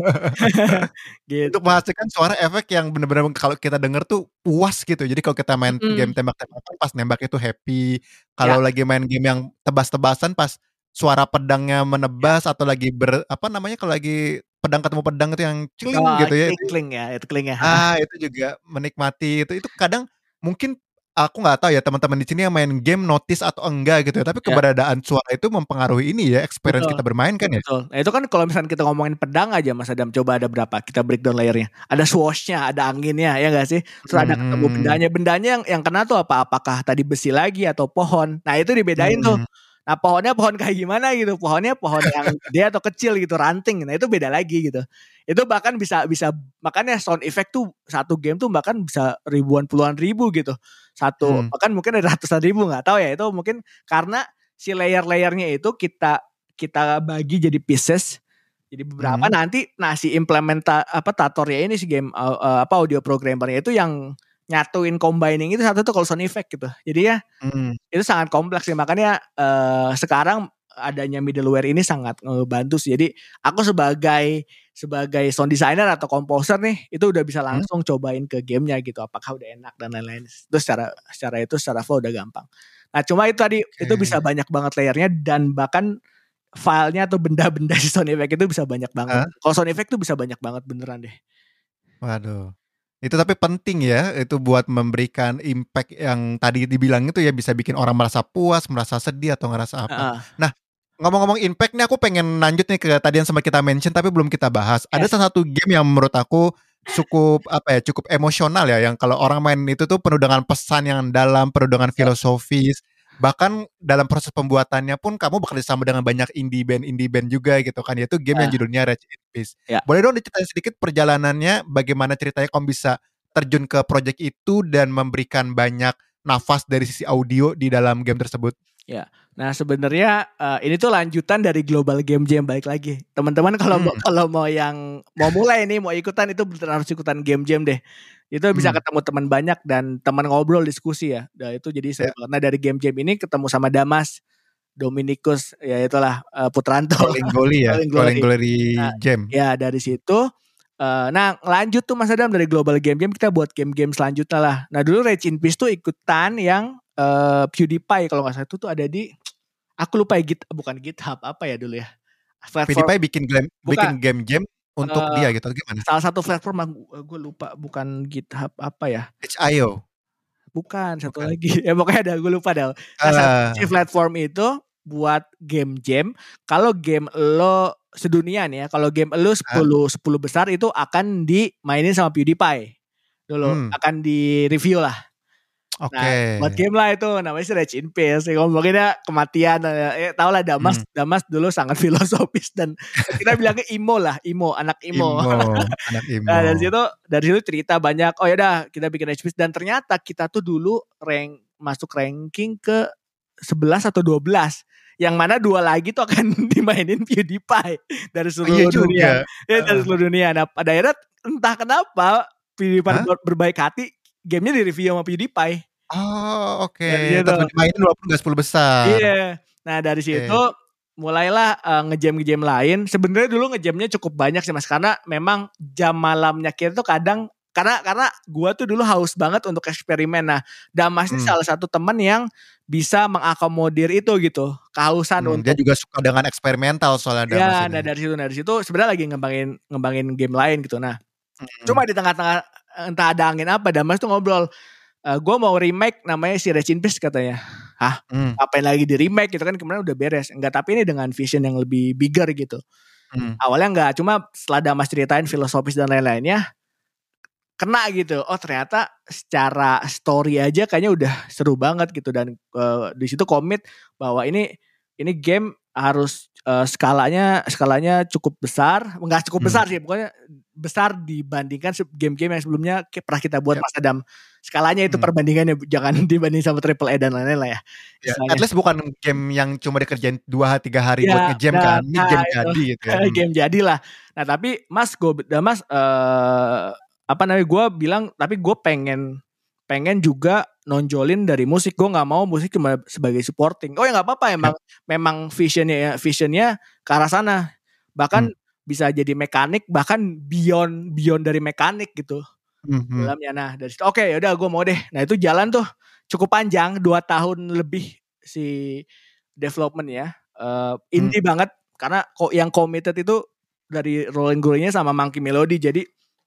Untuk Gitu. menghasilkan suara efek yang benar-benar kalau kita denger tuh puas gitu. Jadi kalau kita main Mm-mm. game tembak-tembakan pas nembak itu happy. Ya, Kalau lagi main game yang tebas-tebasan pas suara pedangnya ya. menebas atau lagi ber apa namanya kalau lagi pedang ketemu pedang itu yang celing Oh, gitu ya. kling Itu kling ya, itu kling ya. ah itu juga menikmati itu. Itu kadang mungkin aku nggak tahu ya teman-teman di sini yang main game notice atau enggak gitu ya. Tapi Ya, keberadaan suara itu mempengaruhi ini ya experience betul. kita bermain kan ya. Betul. Nah, itu kan kalau misalnya kita ngomongin pedang aja Mas Adam, coba ada berapa? Kita breakdown layernya. Ada swashnya, ada anginnya, ya nggak sih? Terus ada ketemu Hmm. bendanya. Bendanya yang yang kena tuh apa? Apakah tadi besi lagi atau pohon? Nah, itu dibedain tuh. Hmm. Nah pohonnya pohon kayak gimana gitu, pohonnya pohon yang gede atau kecil gitu, ranting. Nah itu beda lagi gitu. Itu bahkan bisa bisa makanya sound effect tuh satu game tuh bahkan bisa ribuan puluhan ribu gitu. Satu Hmm. bahkan mungkin ada ratusan ribu nggak tahu ya, itu mungkin karena si layer-layernya itu kita kita bagi jadi pieces. Jadi beberapa Hmm. nanti nah si implementa apa tatornya ini si game uh, uh, apa audio programmernya itu yang nyatuin combining itu satu tuh kalau sound effect gitu. Jadi ya Hmm. itu sangat kompleks sih, makanya uh, sekarang adanya middleware ini sangat ngebantu sih. Jadi aku sebagai sebagai sound designer atau composer nih itu udah bisa langsung hmm? cobain ke gamenya gitu, apakah udah enak dan lain-lain. Itu secara secara itu secara flow udah gampang. Nah cuma itu tadi okay. itu bisa banyak banget layernya dan bahkan filenya atau benda-benda si sound effect itu bisa banyak banget. Huh? Kalau sound effect tuh bisa banyak banget beneran deh. Waduh. Itu tapi penting ya, itu buat memberikan impact yang tadi dibilang itu ya, bisa bikin orang merasa puas, merasa sedih atau ngerasa apa. Uh-uh. Nah, ngomong-ngomong impact nih, aku pengen lanjut nih ke tadi yang sempat kita mention tapi belum kita bahas. Yes. Ada salah satu game yang menurut aku cukup apa ya, cukup emosional ya, yang kalau orang main itu tuh penuh dengan pesan yang dalam, penuh dengan filosofis. Bahkan dalam proses pembuatannya pun kamu bekerja sama dengan banyak indie band indie band juga gitu kan, yaitu game uh. yang judulnya Rest in Peace. Yeah. Boleh dong diceritain sedikit perjalanannya, bagaimana ceritanya kamu bisa terjun ke project itu dan memberikan banyak nafas dari sisi audio di dalam game tersebut? Ya, nah sebenarnya uh, ini tuh lanjutan dari Global Game Jam, balik lagi. Teman-teman kalau hmm. mau kalau mau yang mau mulai nih, mau ikutan itu benar harus ikutan Game Jam deh. Itu bisa hmm. ketemu teman banyak dan teman ngobrol diskusi ya. Nah itu jadi seru. Yeah. Nah dari Game Jam ini ketemu sama Damas, Dominikus, ya itulah uh, Putranto. Calling Glory ya, Calling Glory nah, Jam. Ya dari situ. Uh, nah lanjut tuh Mas Adam dari Global Game Jam kita buat game-game selanjutnya lah. Nah dulu Rest in Peace tuh ikutan yang uh, PewDiePie kalau nggak salah itu tuh ada di, aku lupa ya, git bukan GitHub apa ya dulu ya. Platform, PewDiePie bikin game, bikin game jam untuk uh, dia gitu gimana? Salah satu platform gue lupa, bukan GitHub apa ya? itch dot i o. Bukan, satu bukan. lagi. Ya pokoknya ada, gue lupa dah. Nah, uh. si platform itu buat game jam. Kalau game lo sedunia nih ya, kalau game lo sepuluh, sepuluh besar itu akan dimainin sama PewDiePie dulu, hmm. akan di review lah. Oke. Okay. Nah, buat game lah itu namanya sih Rest in Peace. Ngomonginnya kematian. Eh, tau lah Damas, hmm. Damas dulu sangat filosofis dan kita bilangnya emo lah, emo, anak emo. Emo, anak emo. Nah, dari situ dari situ cerita banyak. Oh ya udah, kita bikin Rest in Peace dan ternyata kita tuh dulu rank masuk ranking ke sebelas atau dua belas. Yang mana dua lagi tuh akan dimainin PewDiePie dari seluruh oh, iya dunia. Ya, dari seluruh dunia. Nah, pada akhirnya entah kenapa PewDiePie huh? berbaik hati, gamenya di-review sama PewDiePie. Oh oke, okay. Terus dimainin walaupun gak sepuluh besar. Iya, nah dari okay. situ mulailah uh, ngejam-ngejam lain. Sebenarnya dulu ngejamnya cukup banyak sih Mas, karena memang jam malamnya kita tuh kadang, karena karena gua tuh dulu haus banget untuk eksperimen. Nah Damas ini hmm. salah satu teman yang bisa mengakomodir itu gitu, kehausan hmm, untuk. Dia juga suka dengan eksperimental soalnya Damas. Ya, ini. Nah dari situ dari situ sebenarnya lagi ngembangin ngembangin game lain gitu. Nah hmm. cuma di tengah-tengah entah ada angin apa, Damas tuh ngobrol. Uh, gue mau remake namanya si Rest in Peace katanya. Hah? Hmm. Ngapain lagi di remake gitu kan, kemarin udah beres. Enggak, tapi ini dengan vision yang lebih bigger gitu. Hmm. Awalnya enggak, cuma setelah Damas ceritain filosofis dan lain-lainnya kena gitu. Oh ternyata secara story aja kayaknya udah seru banget gitu, dan uh, di situ komit bahwa ini ini game harus uh, skalanya skalanya cukup besar, enggak cukup hmm. besar sih, pokoknya besar dibandingkan game-game yang sebelumnya pernah kita buat yep. Mas Adam. Skalanya itu hmm. perbandingannya, jangan dibanding sama triple A dan lain-lain lah ya. Ya at least bukan game yang cuma dikerjain dua tiga hari ya, buat nge-jam nah, kan. Ini nah, game itu. jadi gitu ya. Game jadi lah. Nah tapi Mas, gue, Mas, uh, apa namanya, gue bilang, tapi gue pengen pengen juga nonjolin dari musik. Gue nggak mau musik cuma sebagai supporting. Oh ya nggak apa-apa, emang ya. memang visionnya visionnya ke arah sana. Bahkan hmm. bisa jadi mekanik, bahkan beyond beyond dari mekanik gitu. Mm-hmm. Dalamnya. Nah dari situ oke okay, yaudah gue mau deh. Nah itu jalan tuh cukup panjang, dua tahun lebih si development ya. uh, indie mm. banget, karena kok yang committed itu dari Rolling Glory-nya sama Monkey Melody. Jadi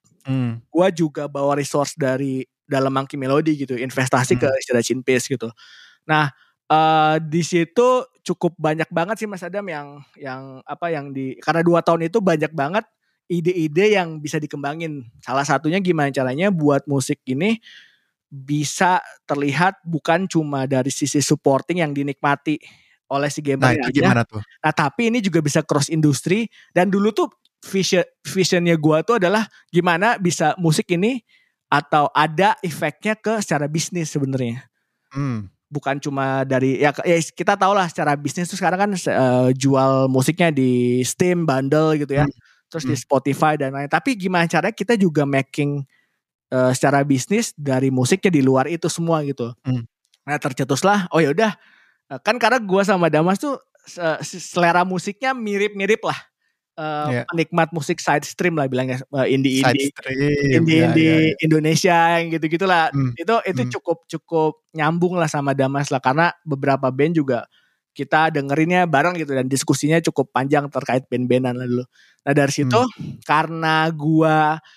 mm. gue juga bawa resource dari dalam Monkey Melody gitu, investasi mm. ke Rest in Peace gitu. Nah uh, di situ cukup banyak banget sih Mas Adam yang yang apa yang di, karena dua tahun itu banyak banget ide-ide yang bisa dikembangin. Salah satunya gimana caranya buat musik ini bisa terlihat bukan cuma dari sisi supporting yang dinikmati oleh si Nah gamernya itu aja. gimana tuh? Nah tapi ini juga bisa cross industri. Dan dulu tuh vision visionnya gue tuh adalah gimana bisa musik ini atau ada efeknya ke secara bisnis sebenarnya. Hmm. Bukan cuma dari ya, ya kita tahu lah secara bisnis tuh sekarang kan uh, jual musiknya di Steam bundle gitu ya. Hmm. Terus Hmm. di Spotify dan lain. Tapi gimana caranya kita juga making uh, secara bisnis dari musiknya di luar itu semua gitu. Hmm. Nah tercetuslah, oh ya udah, kan karena gue sama Damas tuh selera musiknya mirip-mirip lah, uh, yeah. penikmat musik side stream lah bilangnya, uh, indie-indie, indie-indie ya, ya. Indonesia yang gitu-gitulah. Hmm. Itu itu hmm. cukup cukup nyambung lah sama Damas lah, karena beberapa band juga kita dengerinnya bareng gitu dan diskusinya cukup panjang terkait band-bandan lah dulu. Nah dari situ hmm. karena gue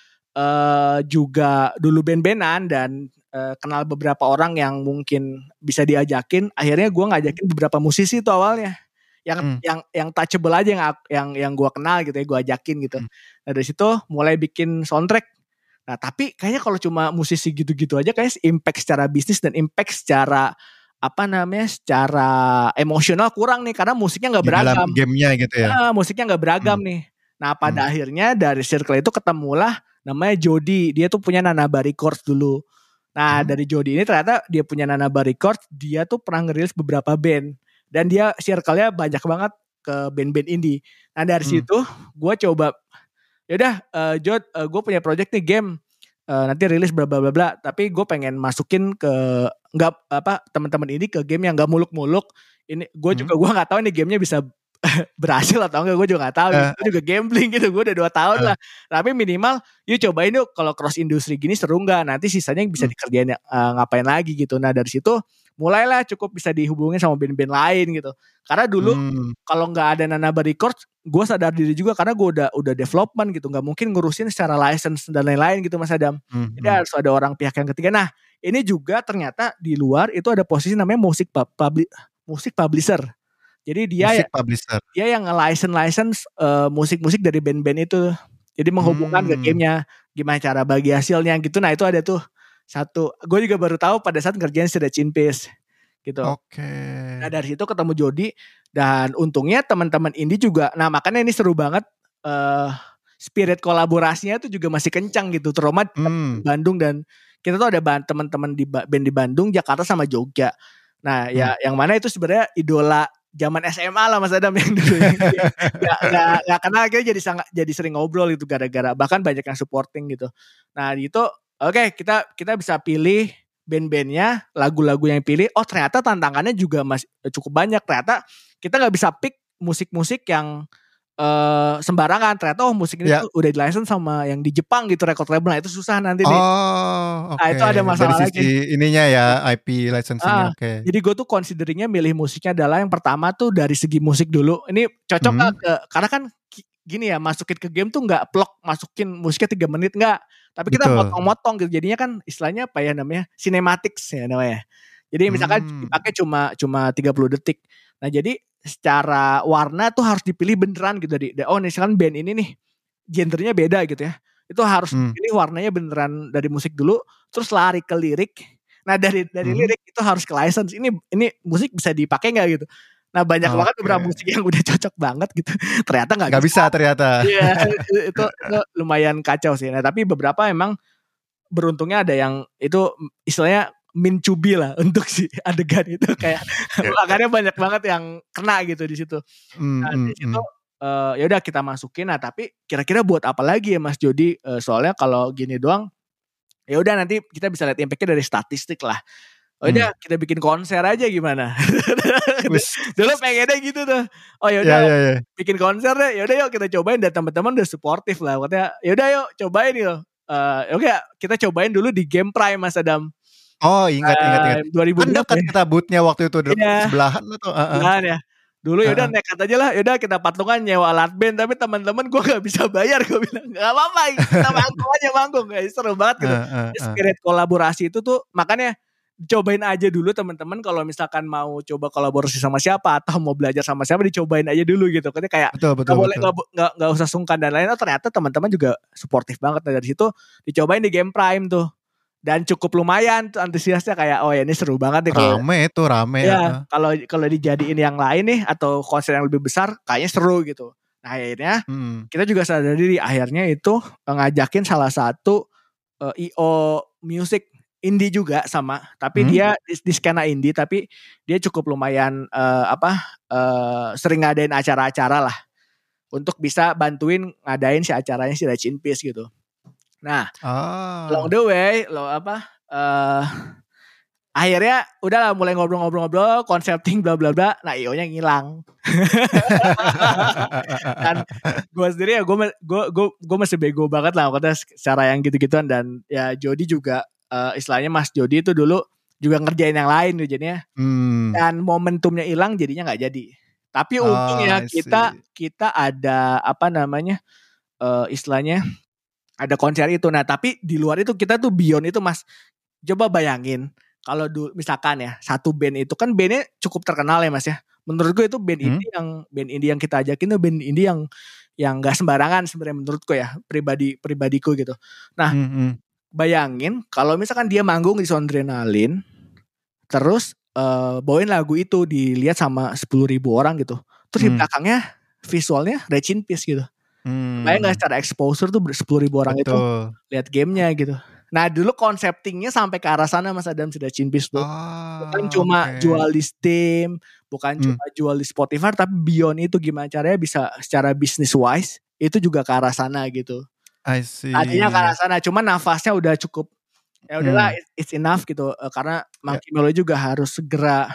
uh, juga dulu band-bandan dan kenal beberapa orang yang mungkin bisa diajakin, akhirnya gue ngajakin beberapa musisi tuh awalnya yang hmm. yang yang touchable aja yang yang yang gue kenal gitu ya, gue ajakin gitu. Hmm. Nah dari situ mulai bikin soundtrack. Nah tapi kayaknya kalau cuma musisi gitu-gitu aja kayaknya impact secara bisnis dan impact secara apa namanya secara emosional kurang nih, karena musiknya nggak beragam. Dalam gamenya gitu ya. Nah, musiknya nggak beragam hmm. nih. Nah pada hmm. akhirnya dari circle itu ketemulah namanya Jody, dia tuh punya Nanaba Records dulu. Nah hmm. dari Jody ini ternyata dia punya Nanaba Records, dia tuh pernah ngerilis beberapa band. Dan dia circle-nya banyak banget ke band-band indie. Nah dari hmm. situ gue coba, yaudah uh, Jod, uh, gue punya project nih game, uh, nanti rilis bla bla bla bla. Tapi gue pengen masukin ke nggak apa teman-teman ini ke game yang nggak muluk-muluk. Ini gue hmm. juga gue nggak tahu nih gamenya bisa berhasil atau enggak, gue juga gak tahu. Uh, gue juga gambling gitu, gue udah dua tahun uh, lah. Tapi minimal, yuk cobain yuk kalau cross industri gini seru nggak? Nanti sisanya bisa dikerjain uh, ngapain lagi gitu. Nah dari situ mulailah cukup bisa dihubungin sama band-band lain gitu. Karena dulu hmm. kalau nggak ada Nanaba Records, gue sadar diri juga karena gue udah udah development gitu, nggak mungkin ngurusin secara license dan lain-lain gitu Mas Adam. Hmm. Jadi harus ada orang pihak yang ketiga. Nah ini juga ternyata di luar itu ada posisi namanya musik publi- musik publisher. Jadi dia musik ya, publisher. Dia yang nge-license-license uh, musik-musik dari band-band itu. Jadi menghubungkan hmm. ke gamenya, gimana cara bagi hasilnya gitu. Nah itu ada tuh satu. Gue juga baru tahu pada saat ngerjain Stretch in Peace gitu. Oke. Okay. Nah dari situ ketemu Jody dan untungnya teman-teman indie juga. Nah makanya ini seru banget. Uh, spirit kolaborasinya tuh juga masih kencang gitu. Terutama hmm. di Bandung dan kita tuh ada teman-teman di band di Bandung, Jakarta sama Jogja. Nah hmm. ya yang mana itu sebenarnya idola zaman S M A lah Mas Adam yang dulu nggak nggak nggak kenal, akhirnya jadi sangat jadi sering ngobrol gitu gara-gara bahkan banyak yang supporting gitu. Nah itu oke okay, kita kita bisa pilih band-bandnya, lagu-lagu yang pilih. Oh ternyata tantangannya juga masih cukup banyak. Ternyata kita nggak bisa pick musik-musik yang uh, sembarangan. Ternyata oh musik ini yeah. tuh udah di-license sama yang di Jepang gitu record label. Nah itu susah nanti nih. Oh oke. Okay. Nah itu ada masalah dari sisi lagi. ininya ya I P licensingnya. Ah, oke. Okay. Jadi gue tuh consideringnya milih musiknya adalah yang pertama tuh dari segi musik dulu. Ini cocok hmm. gak ke, karena kan gini ya, masukin ke game tuh gak plok, masukin musiknya tiga menit gak. Tapi kita Betul. motong-motong gitu. Jadinya kan istilahnya apa ya namanya, cinematics ya namanya. Jadi misalkan hmm. dipakai cuma cuma tiga puluh detik. Nah jadi secara warna tuh harus dipilih beneran gitu. Dari, oh misalkan band ini nih genrenya beda gitu ya. Itu harus hmm. dipilih warnanya beneran dari musik dulu, terus lari ke lirik. Nah dari dari hmm. lirik itu harus ke license. Ini ini musik bisa dipakai nggak gitu? Nah banyak okay. banget beberapa musik yang udah cocok banget gitu. Ternyata nggak bisa. bisa ternyata. Iya itu, itu itu lumayan kacau sih. Nah tapi beberapa emang beruntungnya ada yang itu istilahnya mincubi lah untuk si adegan itu kayak makanya banyak banget yang kena gitu di situ. Nah di situ uh, ya udah kita masukin. Nah tapi kira-kira buat apa lagi ya Mas Jody? Uh, soalnya kalau gini doang. Ya udah nanti kita bisa lihat impactnya dari statistik lah. Oh udah hmm. kita bikin konser aja gimana? Dulu pengennya gitu tuh. Oh ya udah yeah, yeah, yeah. bikin konser deh. Ya udah yuk kita cobain dan teman-teman udah suportif lah. Katanya ya udah yuk cobain yuk. Uh, Oke okay, kita cobain dulu di Game Prime Mas Adam. Oh ingat uh, ingat ingat. dua ribu Kan dekat kita bootnya waktu itu yeah. sebelahan atau? Uh, uh. ya. Dulu yaudah uh-huh. nekat aja lah, yaudah kita patungan nyewa alat band, tapi teman-teman gue gak bisa bayar, gue bilang gak apa-apa, kita manggung aja manggung, ya, seru banget gitu. Uh, uh, uh. Spirit kolaborasi itu tuh makanya cobain aja dulu teman-teman kalau misalkan mau coba kolaborasi sama siapa atau mau belajar sama siapa dicobain aja dulu gitu, karena kayak betul, betul, gak boleh gak, gak usah sungkan dan lain-lain. Oh, ternyata teman-teman juga suportif banget. Nah, dari situ dicobain di Game Prime tuh. dan cukup lumayan tuh antusiasnya kayak oh ya ini seru banget nih kalau Rame itu rame. ya heeh. kalau kalau dijadiin yang lain nih atau konser yang lebih besar kayaknya seru gitu. Nah akhirnya Hmm. kita juga sadar diri akhirnya itu eh, ngajakin salah satu eh, I O music indie juga sama tapi Hmm? dia di, di skena indie tapi dia cukup lumayan eh, apa eh, sering ngadain acara-acara lah untuk bisa bantuin ngadain si acaranya si Rest in Peace gitu. Nah, along Ah. the way lo apa eh akhirnya udahlah mulai ngobrol-ngobrol-ngobrol konsepting bla bla bla. Nah, I O-nya ngilang. Dan gue sendiri ya gue gue gue gue masih bego banget lah kata secara yang gitu-gituan dan ya Jody juga uh, istilahnya Mas Jody itu dulu juga ngerjain yang lain tuh jadinya hmm. dan momentumnya hilang jadinya nggak jadi. Tapi Oh, untungnya I kita see. kita ada apa namanya uh, istilahnya ada konser itu. Nah tapi di luar itu kita tuh beyond itu Mas. Coba bayangin kalau dulu misalkan ya satu band itu kan bandnya cukup terkenal ya Mas ya. Menurut gue itu band Hmm? indie yang band indie yang kita ajakin tuh band indie yang yang nggak sembarangan sebenarnya menurutku ya pribadi pribadiku gitu. Nah Hmm, hmm. bayangin kalau misalkan dia manggung di Soundrenaline terus uh, bawain lagu itu dilihat sama sepuluh ribu orang gitu. Terus di Hmm. belakangnya visualnya Rest in Peace gitu. Bayang gak Hmm. secara exposure tuh sepuluh ribu orang itu Betul. lihat gamenya gitu. Nah dulu konseptingnya sampai ke arah sana Mas Adam sudah Rest in Peace tuh. Bukan Ah, cuma oke. jual di Steam, bukan Hmm. cuma jual di Spotify, tapi beyond itu gimana caranya bisa secara business wise itu juga ke arah sana gitu. I Tadinya ke arah see. sana, cuma nafasnya udah cukup. Ya udahlah, Hmm. it's enough gitu. Eh, karena Ya. Monkey Melody juga harus segera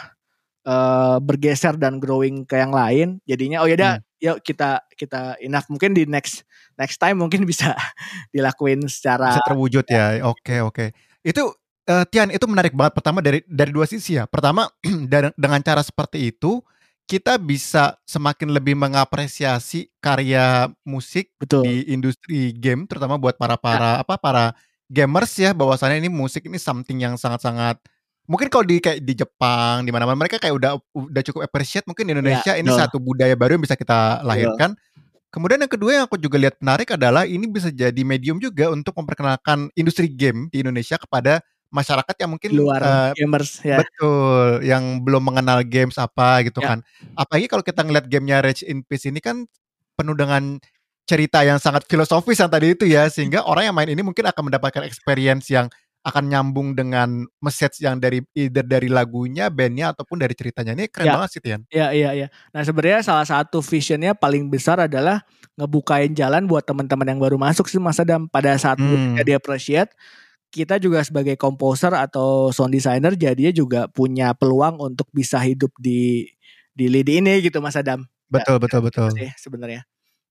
eh, bergeser dan growing ke yang lain. Jadinya oh yaudah, Hmm. yuk kita kita enough. Mungkin di next next time mungkin bisa dilakuin secara Bisa terwujud ya. Oke, oke. Itu eh, Tian itu menarik banget pertama dari dari dua sisi ya. Pertama dan- dengan cara seperti itu kita bisa semakin lebih mengapresiasi karya musik betul. di industri game terutama buat para Ya, para apa para gamers ya bahwasannya ini musik ini something yang sangat-sangat mungkin kalau di kayak di Jepang di mana-mana mereka kayak udah udah cukup appreciate mungkin di ya, Indonesia ini betul, satu budaya baru yang bisa kita betul. lahirkan. Kemudian yang kedua yang aku juga lihat menarik adalah ini bisa jadi medium juga untuk memperkenalkan industri game di Indonesia kepada masyarakat yang Di mungkin luar eh, gamers ya. betul yang belum mengenal games apa gitu Ya, kan. Apalagi kalau kita ngeliat gamenya Rage in Peace ini kan penuh dengan cerita yang sangat filosofis yang tadi itu ya sehingga orang yang main ini mungkin akan mendapatkan experience yang akan nyambung dengan message yang dari either dari lagunya, bandnya ataupun dari ceritanya. Ini keren ya, banget sih Tian. ya, ya, ya. Nah sebenarnya salah satu visionnya paling besar adalah ngebukain jalan buat teman-teman yang baru masuk sih Mas Adam. Pada saat musiknya Hmm. dia appreciate, kita juga sebagai composer atau sound designer jadinya juga punya peluang untuk bisa hidup di di lidi ini gitu Mas Adam. Ya, Betul betul gitu betul. sih sebenarnya.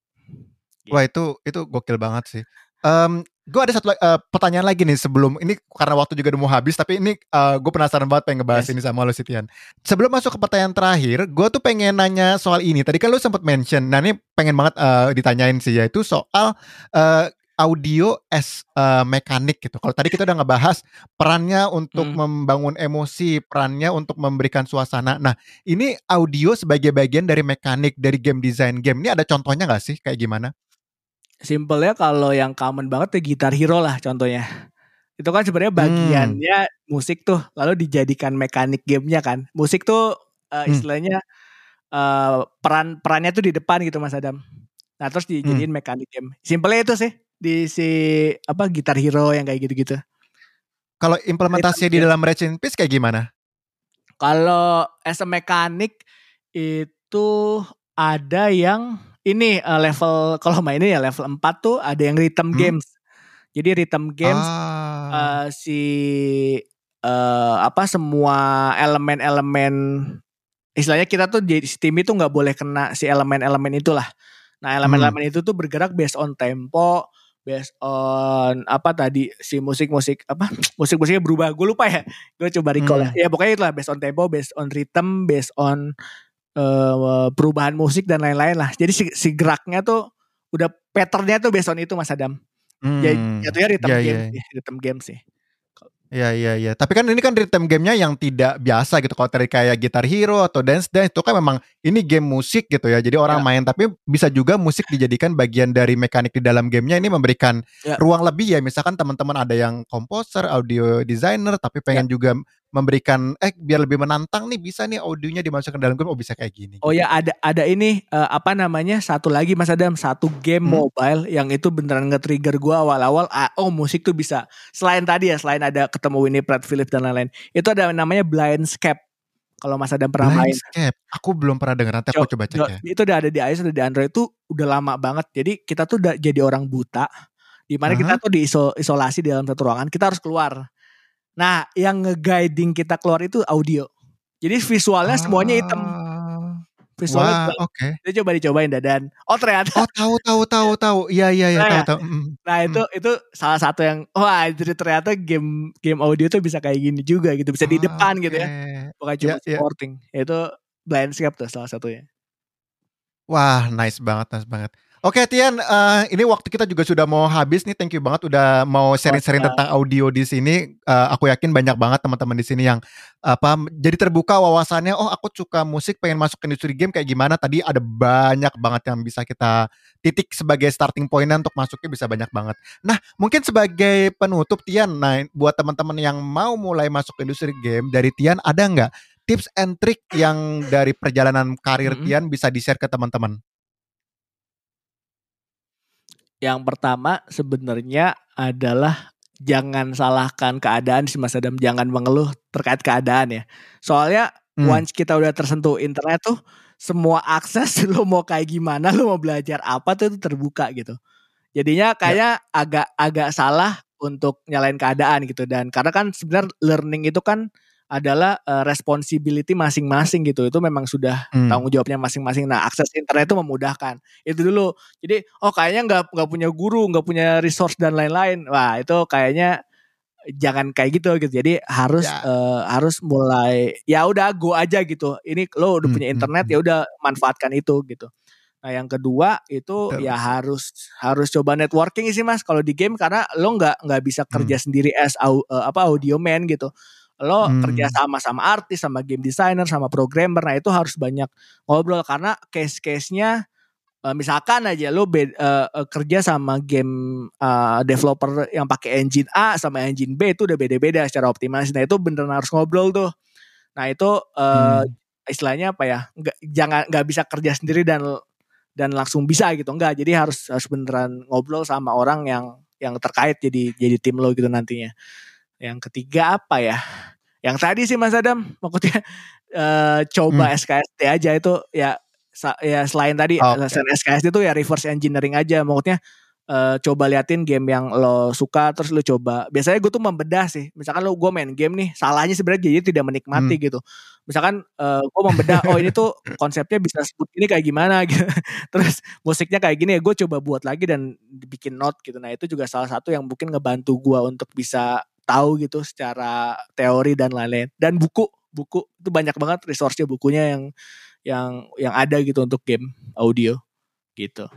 Wah itu itu gokil banget sih. Um, gue ada satu uh, pertanyaan lagi nih sebelum ini karena waktu juga udah mau habis tapi ini uh, gue penasaran banget pengen ngebahas Yes. ini sama lo Sitian. Sebelum masuk ke pertanyaan terakhir, gue tuh pengen nanya soal ini. Tadi kan lo sempat mention, nah ini pengen banget uh, ditanyain sih yaitu soal uh, audio as uh, mekanik gitu. Kalau tadi kita udah ngebahas perannya untuk Hmm. membangun emosi, perannya untuk memberikan suasana. Nah ini audio sebagai bagian dari mekanik dari game design game. Ini ada contohnya nggak sih kayak gimana? Simpelnya kalau yang common banget tuh Guitar Hero lah contohnya. Itu kan sebenarnya Hmm. bagiannya musik tuh lalu dijadikan mekanik gamenya kan. Musik tuh uh, Hmm. istilahnya uh, peran perannya tuh di depan gitu Mas Adam. Nah terus dijadiin Hmm. mekanik game. Simpelnya itu sih di si apa Guitar Hero yang kayak gitu-gitu. Kalau implementasinya di dalam Rage in Peace kayak gimana? Kalau as a mekanik itu ada yang ini uh, level kalau mainnya ya level empat tuh ada yang rhythm Hmm? games. Jadi rhythm games Ah. uh, si uh, apa semua elemen-elemen istilahnya kita tuh di Steam itu nggak boleh kena si elemen-elemen itulah. Nah elemen-elemen Hmm. itu tuh bergerak based on tempo, based on apa tadi si musik-musik apa musik-musiknya berubah. Gue lupa ya. Gue coba recall Hmm. ya. Ya pokoknya itulah based on tempo, based on rhythm, based on uh, perubahan musik dan lain-lain lah. Jadi si, si geraknya tuh udah patternnya tuh based on itu Mas Adam. Jadi Hmm. jatuhnya rhythm Ya game ya. sih, rhythm game sih. Iya iya iya. Tapi kan ini kan rhythm game-nya yang tidak biasa gitu. Kalau tadi kayak Guitar Hero atau Dance Dance itu kan memang ini game musik gitu ya. Jadi orang Ya. main, tapi bisa juga musik dijadikan bagian dari mekanik di dalam gamenya. Ini memberikan Ya. ruang lebih ya. Misalkan teman-teman ada yang komposer, audio designer, tapi Ya. pengen juga memberikan eh biar lebih menantang nih, bisa nih audionya dimasukkan dalam game. Oh bisa kayak gini. Oh Gitu. ya ada ada ini uh, apa namanya satu lagi Mas Adam, satu game Hmm? mobile yang itu beneran nge-trigger gue awal-awal. Ah, oh musik tuh bisa selain tadi ya, selain ada ketemu Winnie Pratt Phillips dan lain-lain. Itu ada namanya Blindscape. Kalau Mas Adam pernah main. Blindscape. Aku belum pernah dengar. Nanti Jo, aku coba cek jo, ya. itu udah ada di iOS, udah di Android, itu udah lama banget. Jadi kita tuh udah jadi orang buta. Di mana Uh-huh. kita tuh diisolasi di dalam satu ruangan. Kita harus keluar. Nah, yang nge-guiding kita keluar itu audio. Jadi visualnya semuanya hitam. Ah. Visualnya Wah, gelap. oke. Okay. Jadi coba dicobain Dadan. Oh ternyata. Oh tahu tahu tahu tahu. Iya iya iya Nah, tahu ya. tahu. Mm, Nah mm. itu itu salah satu yang wah jadi ternyata game game audio tuh bisa kayak gini juga gitu. Bisa di Ah, depan oke. gitu ya. Bukan Iya cuma iya. supporting. Itu Blindscape tuh salah satunya. Wah, nice banget, nice banget. Oke Tian, uh, ini waktu kita juga sudah mau habis nih. Thank you banget udah mau sharing-sharing tentang audio di sini. Uh, aku yakin banyak banget teman-teman di sini yang apa jadi terbuka wawasannya. Oh, aku suka musik, pengen masuk ke industri game kayak gimana? Tadi ada banyak banget yang bisa kita titik sebagai starting point-nya untuk masuknya bisa banyak banget. Nah, mungkin sebagai penutup Tian, nah buat teman-teman yang mau mulai masuk ke industri game, dari Tian ada nggak tips and trick yang dari perjalanan karir Mm-mm. Tian bisa di-share ke teman-teman? Yang pertama sebenarnya adalah jangan salahkan keadaan sih Mas Adam, jangan mengeluh terkait keadaan ya. Soalnya hmm. once kita udah tersentuh internet tuh semua akses lo mau kayak gimana, lo mau belajar apa tuh itu terbuka gitu. Jadinya kayak ya. agak agak salah untuk nyalain keadaan gitu, dan karena kan sebenarnya learning itu kan adalah uh, responsibility masing-masing gitu. Itu memang sudah hmm. tanggung jawabnya masing-masing. Nah, akses internet itu memudahkan. Itu dulu. Jadi, oh kayaknya nggak nggak punya guru, nggak punya resource dan lain-lain. Wah, itu kayaknya jangan kayak gitu gitu. Jadi harus ya. uh, harus mulai ya udah go aja gitu. Ini lo udah hmm, punya internet hmm, ya udah manfaatkan itu gitu. Nah, yang kedua itu betul, ya betul. harus harus coba networking sih Mas kalau di game, karena lo nggak nggak bisa kerja hmm. sendiri as au, uh, apa audio man gitu. Lo hmm. kerja sama sama artis, sama game designer, sama programmer. Nah itu harus banyak ngobrol, karena case-case-nya uh, misalkan aja lo be, uh, uh, kerja sama game uh, developer yang pakai engine A sama engine B itu udah beda-beda secara optimasi. Nah itu beneran harus ngobrol tuh. Nah itu uh, hmm. istilahnya apa ya? Nggak, jangan nggak bisa kerja sendiri dan dan langsung bisa gitu, enggak. Jadi harus harus beneran ngobrol sama orang yang yang terkait jadi jadi tim lo gitu nantinya. Yang ketiga apa ya? Yang tadi sih Mas Adam, maksudnya uh, coba hmm. S K S D aja itu ya ya selain tadi okay. selain S K S D itu ya reverse engineering aja, maksudnya uh, coba liatin game yang lo suka terus lo coba. Biasanya gue tuh membedah sih. Misalkan lo gue main game nih, salahnya sebenarnya jadi tidak menikmati hmm. gitu. Misalkan uh, gue membedah, oh ini tuh konsepnya bisa sebut ini kayak gimana gitu. Terus musiknya kayak gini ya, gue coba buat lagi dan bikin note gitu. Nah itu juga salah satu yang mungkin ngebantu gue untuk bisa tahu gitu secara teori dan lain-lain. Dan buku, buku itu banyak banget resource-nya, bukunya yang yang yang ada gitu untuk game audio gitu.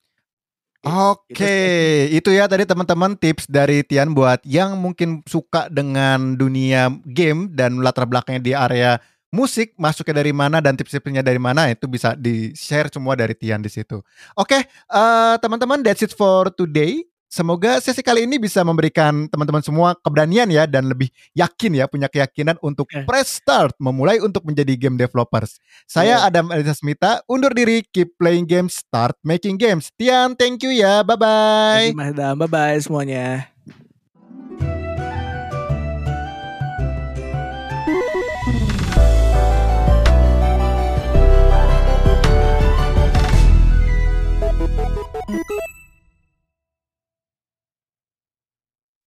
Oke, okay. Itu ya tadi teman-teman tips dari Tian buat yang mungkin suka dengan dunia game dan latar belakangnya di area musik, masuknya dari mana dan tips-tipsnya dari mana, itu bisa di-share semua dari Tian di situ. Oke, okay, uh, teman-teman, that's it for today. Semoga sesi kali ini bisa memberikan teman-teman semua keberanian ya dan lebih yakin ya, punya keyakinan untuk okay. press start, memulai untuk menjadi game developers. Saya yeah. Adam Arissa Smita, undur diri, keep playing games, start making games. Tian, thank you ya, bye-bye. Thank you Mas Adam, bye-bye semuanya.